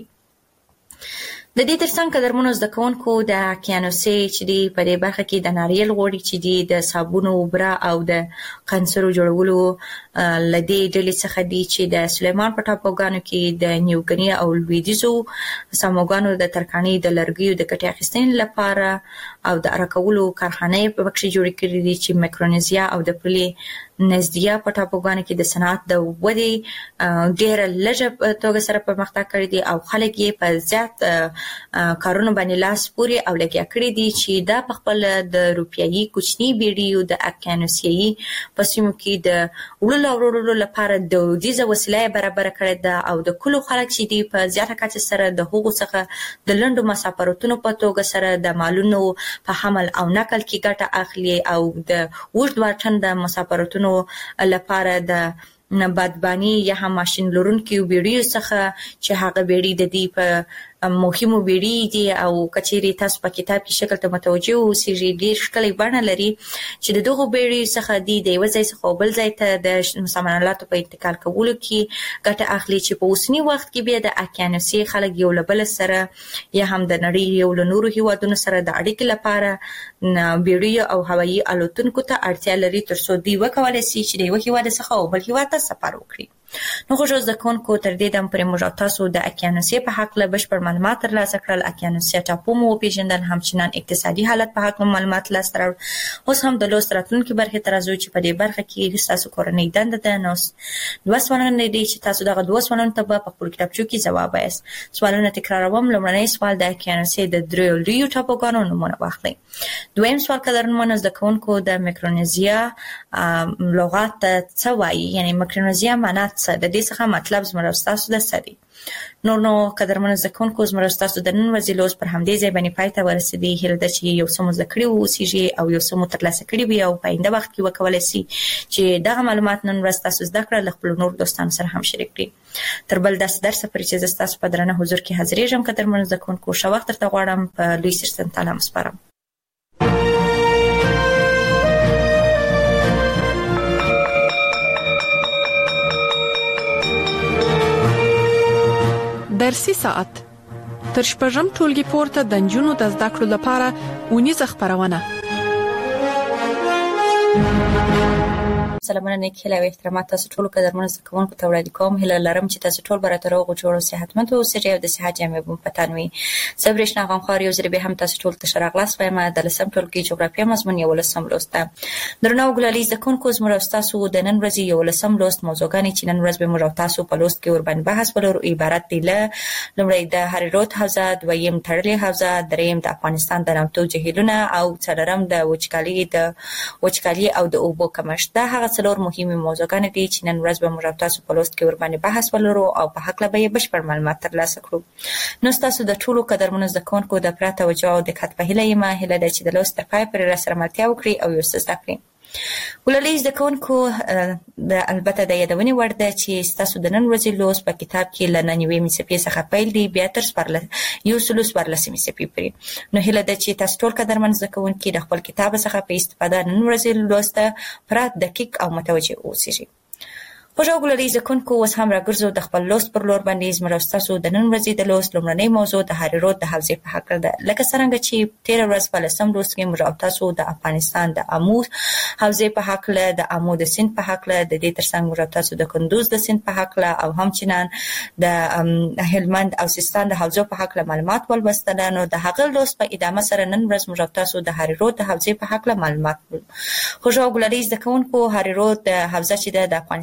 S3: د دې ترڅنګ قدرمنو زده کوونکو د اقیانوسي چې دی په دې برخه کې د ناریل غوړي چې دی د صابون او اوبره او د قنصرو جوړولو لدې ډلې څخه دی چې د سلیمان په ټاپوګانو کې د نیوګني او لویدیزو ساموګانو د ترکاڼي د لرګیو د کټې اخیستنې لپاره او د راکولو کارخانې په بخښي جوړ کړي دي چې میکرونیزیا او د پلی نزدیا په ټاپوګانو کې د صنعت د ودې ډېر لږه توګه سره پرمختګ کړی دی او خلک یې په زیات کارونو باندې لاس پورې او لګیا کړی دي چې دا په خپل د روپیایي کوچني بیډیو د اقیانوسي په سیمو کې د وړلو لپاره د دودیزه وسیله برابر کړې ده او د کلو خلک چې دی په زیاته کچه سره د هغو څخه د لنډو مسافرتونو په توګه سره د مالونو په حمل او نقل کې ګټه اخلي او د اوږد واټن د مسافرتونو لپاره د بادبانی یا هم ماشین لرونکي بیړیو څخه چې هغه بیړی د دې په مهمو بیړی دي او کچېری تاسو په کتاب کې شکل ته متوجه اوسئ ډېر ښکلی بڼه لري چې د دغه بیړی څخه دی د یو ځای څخه بل ځای ته د سامانالاتو په انتقال کولو کې ګټه اخلي چې په اوسنی وخت کې بیا د اقیانوسي خلک یو له بل سره یا هم د نړۍ یو له نورو هیوادونو سره د اړیکې لپاره بیړی او هوایي الوتونکو ته اړتیا لري ترڅو دوی وکولای شي چې د یو هیواد څخه بل هیواد ته سفر وکړي. نو خوشو زده کوونکو تر دې دم پرې موږ تاسو د اقیانوسي په حق له بشپړ معلومات ترلاسه کړل. اقیانوسي ټاپو مو پیژندل، همچنان اقتصادي حالت په حق معلومات ترلاسه کړل. اوس هم د لوست راتلونکي برخه ته راځو چې په دې برخه کې تاسو کورنۍ دنده ده. نو دوه سوالونه دي چې تاسو دغه دوه سوالونو ته په خپل کتابچو کې ځواب وایاست. سوالونه تکراروم. لومړنی سوال د اقیانوسي د دریو لویو ټاپوګانو نومونه واخلئ. دویم سوال قدرمنو زده کوونکو د میکرونیزیا لغات څه وایي، یعنی میکرونیزیا معنا څه د دې څخه مطلب زموږ تاسو د سړي. نو قدرمنو زده کوونکو زموږ تاسو د نن ورځې لوست پر همدې ځای باندې پای ته ورسېدی. هیله ده چې یو څه مو زده کړي اوسئ او یو څه مو ترلاسه کړي وي او په آینده وخت کې وکولای شي چې دغه معلومات نن ورځ تاسو زده کړل له خپل نور دوستانو سره هم شریک کړئ. تر بل درس پورې چې زه تاسو په درنه حضور کې حاضرېږم قدرمنو زده کوونکو ښه وخت درته غواړم. په لوی سرسن تعالی مسپارم.
S2: درسي ساعت تر شپږم ټولګي پورته د نجونو د زده کړو لپاره اونیزه خبرونه.
S3: سلامونه نیک هیله او احترامات تاسو ټول قدرمنو زده کوونکو ته وړاندې کوم. هیله لرم چې تاسو ټول برابر او جوړ او صحتمند اوسئ او د صحت جامې مو پتان وي. زه برېښنا غمخوار یو ځل به هم تاسو ټول ته شراغلاس وایم د لسم ټولګي جغرافیه مضمون یو لسم لوست. درنو ګلالي زده کوونکو زموږ تاسو د نن ورځې یو لسم لوست موضوعګانې چې نن ورځ به موږ تاسو په لوست کې ور باندې بحث ولرو عبارت دي له لومړی د هریرود حوزه، دویم تړلې حوزه، دریم د افغانستان د نامتو جهیلونه او څلورم د وچکالي او د اوبو کمښت. دا هغه څلور مهمه موضوعګانې دي چې نن ورځ به موږ تاسو په لوست کې ور باندې بحث ولرو او په حق له به بشپړ معلومات ترلاسه کړو. نو تاسو د ټولو قدرمنو زده کوونکو د پراته توجه او دقت په هیله یم. هیله ده چې د لوست تر پای پورې را سره ملتیا وکړئ او یو څه زده کړئ. ولولې زده کوونکو البته د یادونې وړ ده چې تاسو د نن ورځې لوست په کتاب کې له 99 صفحې څخه پیل دی بیا تر 14 صفحې پورې. نو هیله ده چې تاسو ټول قدرمن زده کوونکي د خپل کتاب څخه په استفاده نن ورځې لوست پرات دقیق او متوجه اوسئ. خوشو ګلالي زده کوونکو اوس هم راګرځو د خپل لوست پر لور باندې. زموږ تاسو د نن ورځې د لوست لومړنۍ موضوع د هریرود د حوزې په حق ده. لکه څنګه چې تیر ورځ په لسم لوست کې موږ تاسو د افغانستان د امو حوزې په حق له د امو د سیند په حق له د دې ترڅنګ موږ تاسو د کندوز د سیند په حق له او همچنان د هلمند او سیستان د حوزو په حق له معلومات ولوستل. نو د هغه لوست په ادامه سره نن ورځ موږ تاسو د هریرود د حوزې په حق له معلومات. خوشو ګلالي زده کوونکو هریرود د حوزه چې د افغانستان په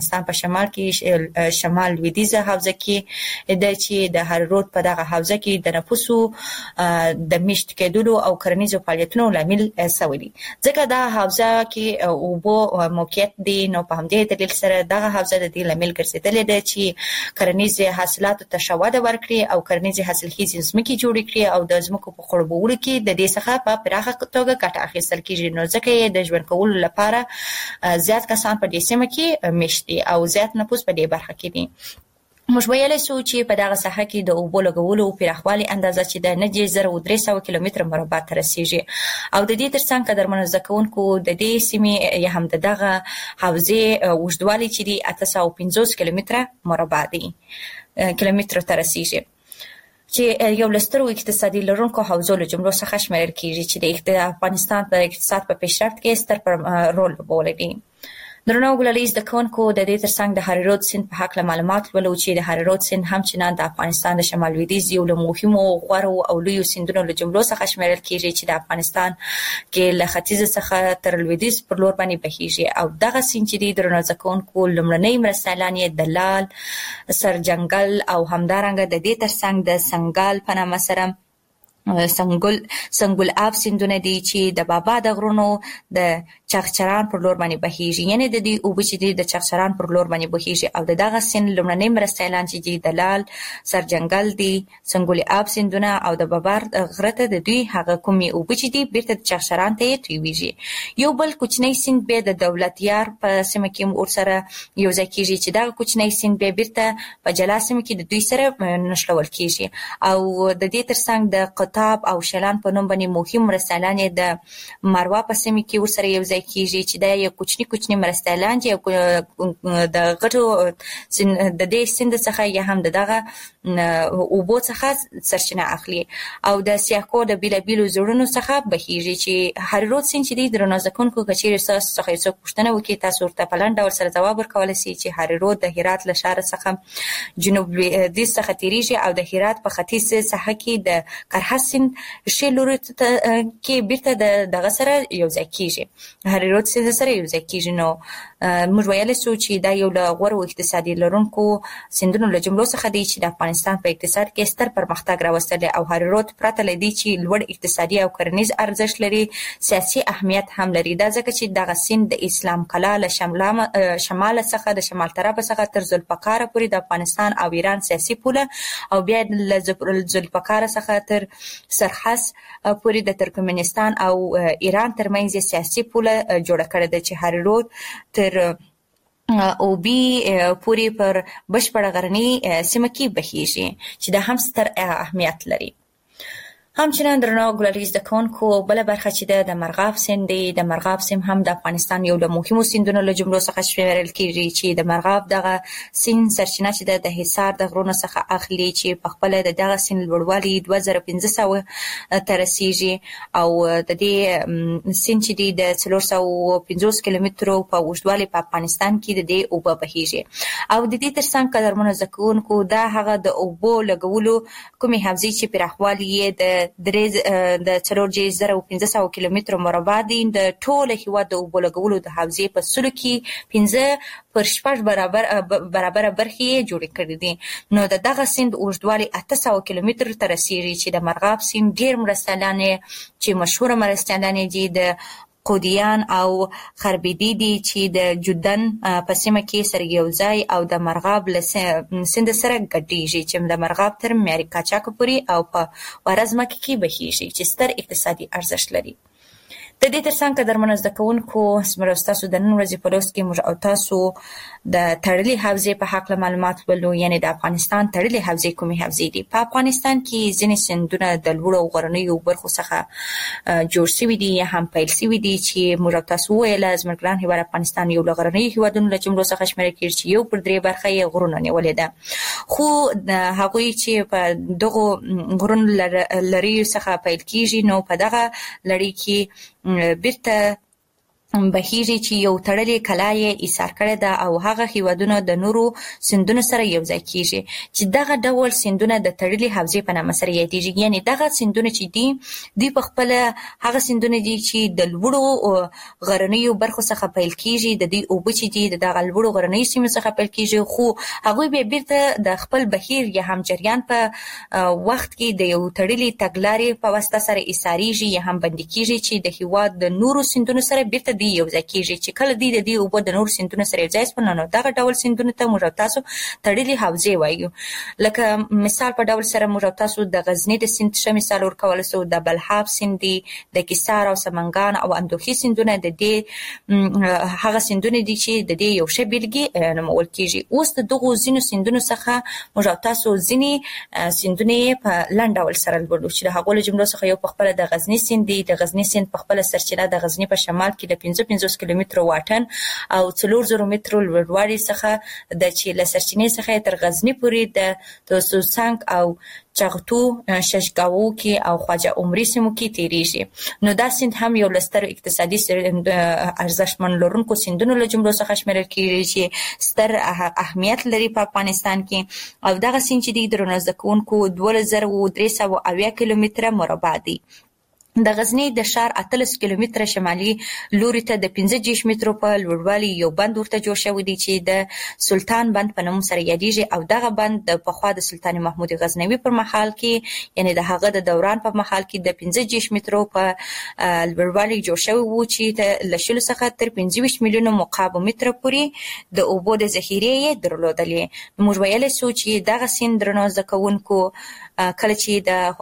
S3: شمال کې شمال لویدیځه حوزه کې د چې د هریرود په دغه حوزه کې د نفوسو د میشت کېدلو او کرنیزو فعالیتونو لامل شوی دی. ځکه دا حوزه کې اوبو موقعیت دی، نو په همدې دلیل سره دغه حوزه د دې لامل ګرځېدلې ده چې کرنیزي حاصلاتو ته شواهد ورکړي او کرنیزي حاصلخیزې ځمکې جوړې کړي او د ځمکو په خړوبولو کې د دې څخه په پراخه توګه ګټه اخیستل کیږي. نو ځکه یې د ژوند کولو لپاره زیات کسان په دې سیمه کې مشت دي او زیات نفوس په دې برخه کې دي. موږ ویلای شو چې په دغه ساحه کې د اوبو لګولو پراخوالي اندازه چې د 9300 کیلومتر مربع ته رسیږي او د دې ترڅنګ قدرمنو زده کوونکو د دې سیمې یا هم دغه حوزې اوږدوالی چې دی 850 کیلومتر مربع دی کیلومتر ته رسیږي، چې یو لسترو اقتصادي لرونکو حوزو له جملو څخه شمیرل کیږي چې د افغانستان په اقتصاد په پیشرفت کې ستر رول لوبولی. درنو ګلالي زده کوونکو د دې ترڅنګ د هریرود سیند په حق معلومات ولو چې د هریرود سیند همچنان د افغانستان د شمال لویدیځ یو له مهمو غوره او لویو سیندونو له جملو څخه شمیرل کیږي چې د افغانستان کې له ختیځ څخه تر لویدیځ پر لور باندې بهیږي او دغه سیند چې د درنو زده کوونکو لمړنۍ مرستیالان یې د لال، سرجنګل او همدارنګه د دې ترڅنګ د سنگال په نامه سره سنگل آب سیندونه دي چې د بابا د غرونو د چغچران پر لور باندې بهیږي، یعنی د دې اوبه چې د چغچران پر لور باندې بهیږي او دغه سیند لمړنۍ مرستیالان چې د لال، سرجنګل دي، سنگل آب سیندونه او د بابا غره ته د دوی هغه کومي اوبه چې دي بیرته د چغچران ته تویږي. یو بل کوچنی سیند به د دولتیار په سیمه کې ورسره یو ځای کیږي چې دغه کوچنی سیند به بیرته په جلا سیمه کې د دوی سره نښلول کیږي او د دې ترڅنګ د تاب او شلان په نوم باندې مهم مرستیالان د ماروا په سیمه کې ورسره یو ځای کیږي چې دا یو کوچنی مرستیالان چې د غټو د دې سیند څخه یا هم دغه اوبو څخه سرچینه اخلي او د سیاکو د بیلابیلو زړونو څخه بهیږي. چې هریرود سیند چې د درنو زده کوونکو کچېرې تاسو څخه یو پوښتنه وکړي تاسو ورته په لنډ ډول سره ځواب ورکولی شئ چې هریرود د هرات له ښاره څخه جنوب لویدیځ څخه تیریږي او د هرات په ختیځ ساحه کې د کرهس سیند شی لوري کې بیرته دغه سره یو ځای کیږي، هریرود سیند سره یو ځای کیږي. نو موږ ویلی شو چې دا یو له غوره اقتصادي لرونکو سیندونو له جملو څخه دی چې د افغانستان په اقتصاد کې ستر پرمختګ راوستلی او هریرود پرته له دې چې لوړ اقتصادي او کرنیز ارزښت لري سیاسي اهمیت هم لري. دا ځکه چې دغه سیند د اسلام کلا له شمال څخه د شمال طرف څخه تر ذوالفقار پورې د افغانستان او ایران سیاسي پوله او بیا له ذوالفقار څخه تر سرحس پورې د ترکمنستان او ایران ترمنځ سیاسي پوله جوړه کړې ده چې هریرود تر اوبی پورې پر بشپړه غرنۍ سیمه کې بهیږي چې دا هم ستر اهمیت لري. همچنان درنو ګلالي زده کوونکو بله برخه چې د مرغاب سیند دی، د مرغاب سیند هم د افغانستان یو له مهمو سیندونو له جملو څخه شمیرل کیږي چې د مرغاب دغه سیند سرچینه چې د حصار د غرونو څخه اخلي چې په خپله د دغه سیند لوړوالی 2500 ته رسیږي او د دې سیند چې دی د 450 کیلومترو په اوږدوالي په افغانستان کې د دې اوبه بهیږي او د دې ترڅنګ قدرمنو زده کوونکو دا هغه د اوبو لګولو کومې حوزې چې پراخوالی یې د 4500 کیلومتر مربع دي د ټول هیواد د اوبو لګولو د حوزې په سلو کې 15 برابر برخې جوړې کړې دي. نو دغه سیند اوږدوالی 800 کیلومتر ته رسیږي چې د مرغاب سیند ډیر مرستیالان چې مشهور مرستیالان دي د قودیان او خربیدی دي چې د جودن په سیمه کې سره یو ځای او د مرغاب له سیند سره ګډیږي چې د مرغاب تر معیاري قاچاق پورې او په ورځمکه کې بهیږي چې ستر اقتصادي ارزښت لري. د دې ترڅنګ قدرمنو زده کوونکو زموږ ستاسو د نن ورځې په لوست کې موږ او تاسو د تړلې حوزې په حق معلومات ولرو، یعنی د افغانستان تړلې حوزې کومې حوزې دي. په افغانستان کې ځینې سیندونه د لوړو او غرنیو برخو څخه جوړ شوي دي یا هم پیل شوي دي چې موږ او تاسو وویله زموږ ګران هېواد افغانستان یو له غرنیو هېوادونو له جملو څخه شمیرل کېږي چې یو پر 3 برخه یې غرونه نیولې ده، خو هغوی چې په دغو غرونو لړیو څخه پیل کېږي نو په دغه لړۍ کې بیرته بهیږي چې یو تړلې کلا یې ایثار کړې ده او هغه هیوادونه د نورو سیندونو سره یو ځای کیږي چې دغه ډول سیندونه د تړلې حوزې په نامه سره یادېږي. یعنی دغه سیندونه چې دي په خپل هغه سیندونه دي چې د لوړو غرنیو برخو څخه پیل کیږي، د دې اوبه چې دي د دغه لوړو غرنیو سیمو څخه پیل کیږي، خو هغوی به بیرته د خپل بهیر یا هم جریان په وخت کې د یو تړلې تګلارې په واسطه سره ایثاریږي یا هم بندي کیږي چې د هیواد د نورو سیندونو سره بیرته دی یو ځای کیږي. چې کله دی د دې اوبه د نورو سیندونو سره یو ځای شول نو دغه ډول سیندونو ته موږ تاسو تړلې حوزې وایو. لکه مثال په ډول سره موږ تاسو د غزنی د سیند شه مثال ورکول سو، د بلخاب سیند دی، د کیسار او سمنګان او اندوخي سیندونه د دې هغه سیندونه دي چې د دې یو شه بیلګې نومول کیږي. اوس د دغو ځینو سیندونو څخه موږ تاسو ځینې سیندونه په لاندې ډول سره لولو چې د هغو له جملو څخه یو په خپل د غزنی سیند دی. د غزنی سیند په خپل سرچینه د غزنی په شمال کې د 55 کیلومتر واټن او 4000 متر لوړوالي څخه د چې له سرچینې څخه تر غزنی پورې د سوسنګ او چغتو ششګاو کې او خواجه عمري سیمو کې تیریږي. نو دا سیند هم یو لستر اقتصادي ارزښتمن لرونکو سیندونو له جملو څخه شمیرل کیږي چې ستر اهمیت لري په افغانستان کې. او دغه سیند چې د رونزده کوونکو 2380 کیلومتره مربع دی. د غزنی د ښار 18 کیلومتره شمالي لوري ته د 15 مترو په لوړوالي یو بند ورته جوړ شوی دی چې د سلطان بند په نوم سره یادېږي. او دغه بند د پخوا د سلطان محمود غزنوي پر مهال کې یعنی د هغه د دوران په مهال کې د 15 مترو په لوړوالي جوړ شوی وو چې له شلو څخه تر 25 میلیونو مکعب متر پورې د اوبو د ذخیرې یې درلودلې. موږ ویلی سو چې دغه سیند درنو زده کوونکو کله چې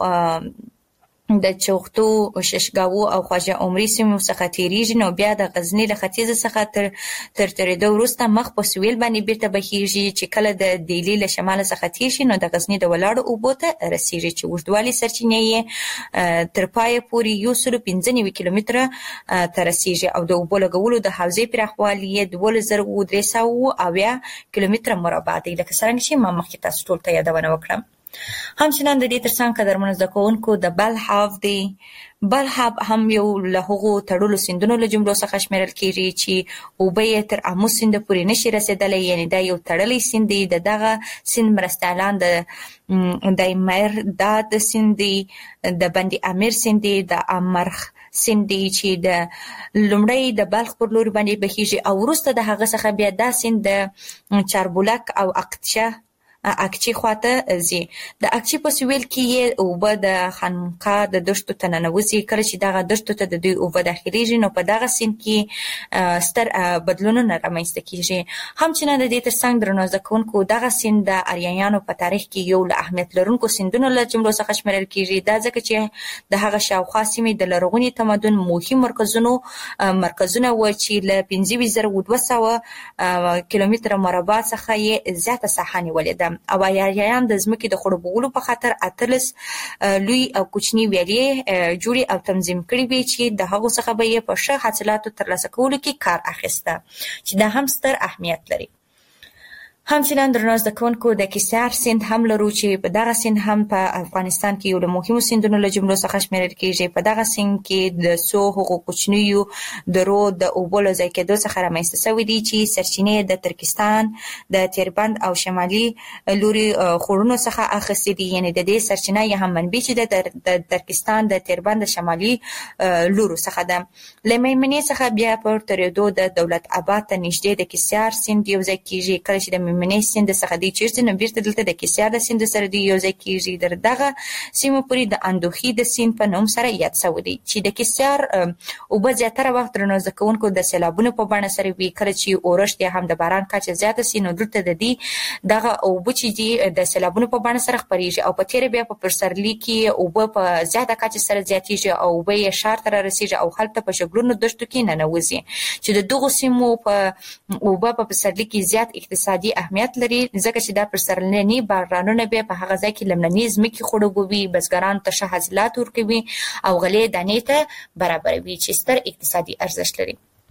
S3: د چوختو ششګاو او خواجه عمري سیمو څخه تیریږي نو بیا د غزنی له ختیځ څخه تر تیریدو وروسته مخ په سویل باندې بیرته بهیږي چې کله د دیلي له شمال څخه تیر شي نو د غزنی د ولاړو اوبو ته رسیږي چې اوږدوالی سرچینې یې تر پایه پورې 195 کیلومتره ته رسیږي او د اوبو لګولو د حوزې پراخوالی یې 2370 کیلومتره مربع دی. لکه څنګه چې ما مخکې تاسو ټول ته یادونه وکړم. همچنان د دې ترڅنګ قدرمنو زده کوونکو د بلخاب دی. بلخاب هم یو له هغو تړلو سیندونو له جملو څخه شمیرل کیږي چې اوبه یې تر امو سیند پورې نشي رسیدلی. یعنی دا یو تړلی سیند دی. دغه سیند مرستیالان د دایمر داد سیند دی، د بندي امیر سیند دی، د امرخ سیند دی چې د لومړی د بلخ پر لوري باندې بهیږي او وروسته د هغه څخه بیا دا سیند د چاربولک او اکچی خواته ځي. د اکچی په سویل کې یې اوبه د خانقاه د دشتو ته ننوځي. کله چې دغه دشتو ته د دوی اوبه داخلیږي نو په دغه سیند کې ستر بدلونونه رامنځته کیږي. همچنان د دې ترڅنګ درنو زده کوونکو دغه سیند د اریایانو په تاریخ کې یو له اهمیت لرونکو سیندونو له جملو څخه شمیرل کیږي. دا ځکه چې د هغه شاوخوا سیمې د لرغوني تمدن مهم مرکزونه و چې له 15200 کیلومتره مربع څخه یې زیاته ساحه نیولې ده. او اریایان د ځمکې د خړوبولو په خاطر 18 لوی او کوچني ویالې جوړې او تنظیم کړې وې چې د هغو څخه به یې په ښه حاصلاتو ترلاسه کولو کې کار اخیسته چې دا هم ستر اهمیت لري. همچنان درنو زده کوونکو د کیسار سیند هم لرو چې په دغه سیند هم په افغانستان کې یو له مهمو سیندونو له جملو څخه شمیرل کیږي. په دغه سیند کې د څو هغو کوچنیو درو د اوبو له ځای کېدو څخه رامنځته شوي دي چې سرچینې د ترکستان د تیربند او شمالي لوري خورونو څخه اخیستې دي. یعنی د دې سرچینه یا هم منبع چې د ترکستان د تیربند شمالي لورو څخه ده. له میمنې څخه بیا پر تیریدو د دولت آباد ته نږدې د کیسار سیند یو ځای کیږي. کله چې د میمنې سیند څخه دی چیرته نو بیرته دلته د کیسار د سیند سره دی یو ځای کیږي. دغه سیمه پورې د اندوخي د سیند په نوم سره یاد شوی دی چې د کیسار اوبه زیاتره وخت درنو زده کوونکو د سیلابونو په بڼه سره وي. کله چې اورښت یا هم د باران کچه زیاته سي نو دلته د دې دغه اوبه چې دي د سیلابونو په بڼه سره خپریږي او په تیر بیا په پرسرلی کې اوبه په زیاته کچه سره زیاتیږي او اوبه یې ښار ته رسیږي او خلک په شګلونو دشتو کې ننوځي چې د دغو سیمو په اوبه په پسرلی کې زیات اقتصادي اهمیت لري ځکه چې دا پسرلني بارانونه به په هغه ځای کې لمنني ځمکې خړوبوي، بزګرانو ته ښه حاصلات ورکوي او غلې دانې ته برابروي چې ستر اقتصادي ارزښت لري.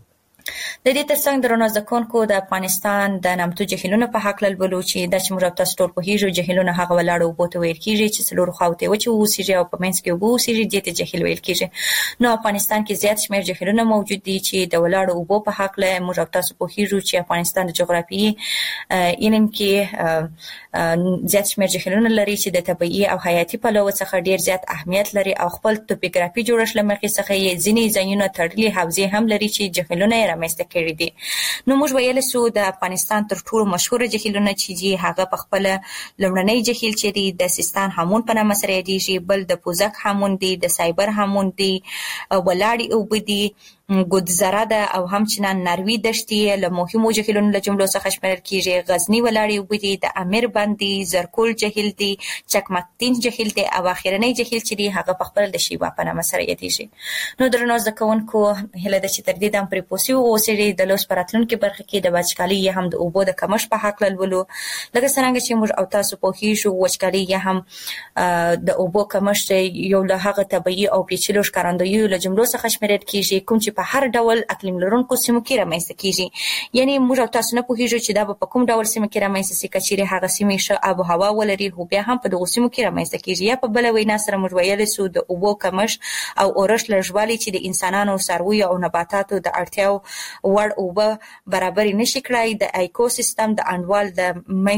S3: د دې ترڅنګ درنو ځکونکو د افغانستان د نامتو جهیلونو په حق لولو چې د موږ تاسو ټول په هیڅ جهیلونو هغه ولاړ او بوته ویل کیږي چې څلور خواته و چې وسیږي او په منځ کې وبو وسیږي د دې جهیل ویل کیږي. نو افغانستان کې زیات شمېر جهیلونه موجود دي چې د ولاړ او بو په حق له موږ تاسو په هیڅ چې افغانستان د جغرافیي علم کې زیات شمېر جهیلونه لري چې د طبيعي او حیاتي پلوه څخه ډیر زیات اهمیت لري او خپل توپوګرافي جوړښت لمخې څخه یې ځینې ځایونه تړلي حوزې هم لري چې جهیلونه یې رامنځته کړي دي. نو موږ ویل سو د افغانستان تر ټولو مشهور جهیلونه چې هغه په خپل لومړنی جهیل چې دی د سیستان هامون په نامه سره یادېږي، بل د پوزک هامون دی، د سایبر هامون دی، ولاړی اوبدي، ګودزره ده او همچنان ناروی دشتي له مهمو جهیلونو له جملو څخه شمېرل کیږي. غزنی ولاړی اوبدي، د امیر بندي، زرکول جهیل دی، چکمکتین جهیل دی او اخیرنی جهیل چې دی هغه په خپل د شیوا په نامه سره یادېږي. نو درنو ځکونکو هله د چې تر دې دم پرې پوسی او اوسېږي د لوس پراتلونکو برخه کې د وچکالي یا هم د اوبو د کمښت په حق لولو لکه څنګه چې موږ او تاسو په هیڅ وچکالي یا هم د اوبو کمښت یو له هغه طبيعي او پیچلو ښکارندویو له جملو څخه شمېرل کیږي کوم چې په هر ډول اقلیم لرونکو سیمو کې رامنځته کیږي. یعنی موږ تاسو نه پوهیږو چې دا په کوم ډول سیمو کې رامنځته سي، کچېره هغه سیمې ښه آب او هوا ولري خو بیا هم په دغه سیمو کې رامنځته کیږي. یا په بل وینا سره موږ ویل سو د اوبو کمښت او اورښت لږوالی چې د انسانانو، څارویو او نباتاتو د اړتیاو وړ اوبه برابر نشي کړای د ایکوسیستم د انډوال د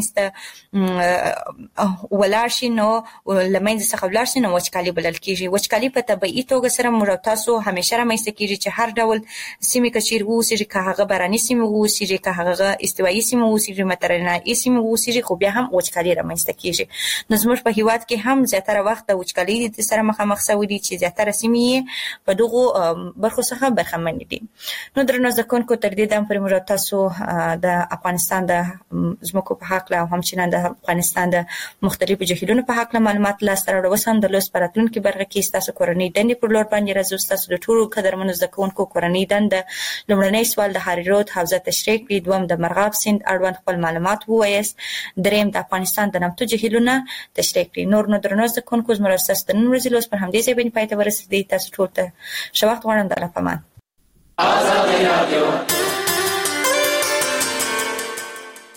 S3: منځته ولاړ شي، نو لمنځه څخه ولاړ شي، نو وچکالي بلل کیږي. وچکالي په طبيعي توګه سره موږ تاسو همیشه رامنځته کیږي چې هر ډول سیمې کچیر ووسیږي، که هغه باراني سیمې ووسیږي، که هغه استوایي سیمې ووسیږي، مترنایي سیمې ووسیږي، خو بیا هم وچکالي رامنځته کیږي. نو زموږ په هیواد کې هم زیاتره وخت د وچکالي سره مخامخ شوي دي چې زیاتره سیمې په دغه برخو څخه برخمن دي. نو درنو ځکونکو تر دې دم پرې موږ تاسو د افغانستان د زموږ په حق له همچنان د افغانستان د مختلفو جهیلونو په حق له معلومات لاسته راوړو. وسم د لوس پراتلونکو برخه کې تاسو کورنۍ دندې پر لور باندې راځو. تاسو د ټولو قدرمنو ځکونکو کورنۍ دند لومړنی سوال د هاري رود حوزه تشریح کړئ، دوم د مرغاب سیند اړوند خپل معلومات ووایاست، دریم د افغانستان د نامتو جهیلونه تشریح کړئ. نور نو درنو ځکونکو زموږ اساس د نن ورځې لوس پر همدې ځای باندې پای ته ورسېدی. تاسو ټول ته ښه وخت غواړم. د الله پامان. آزاد رادیو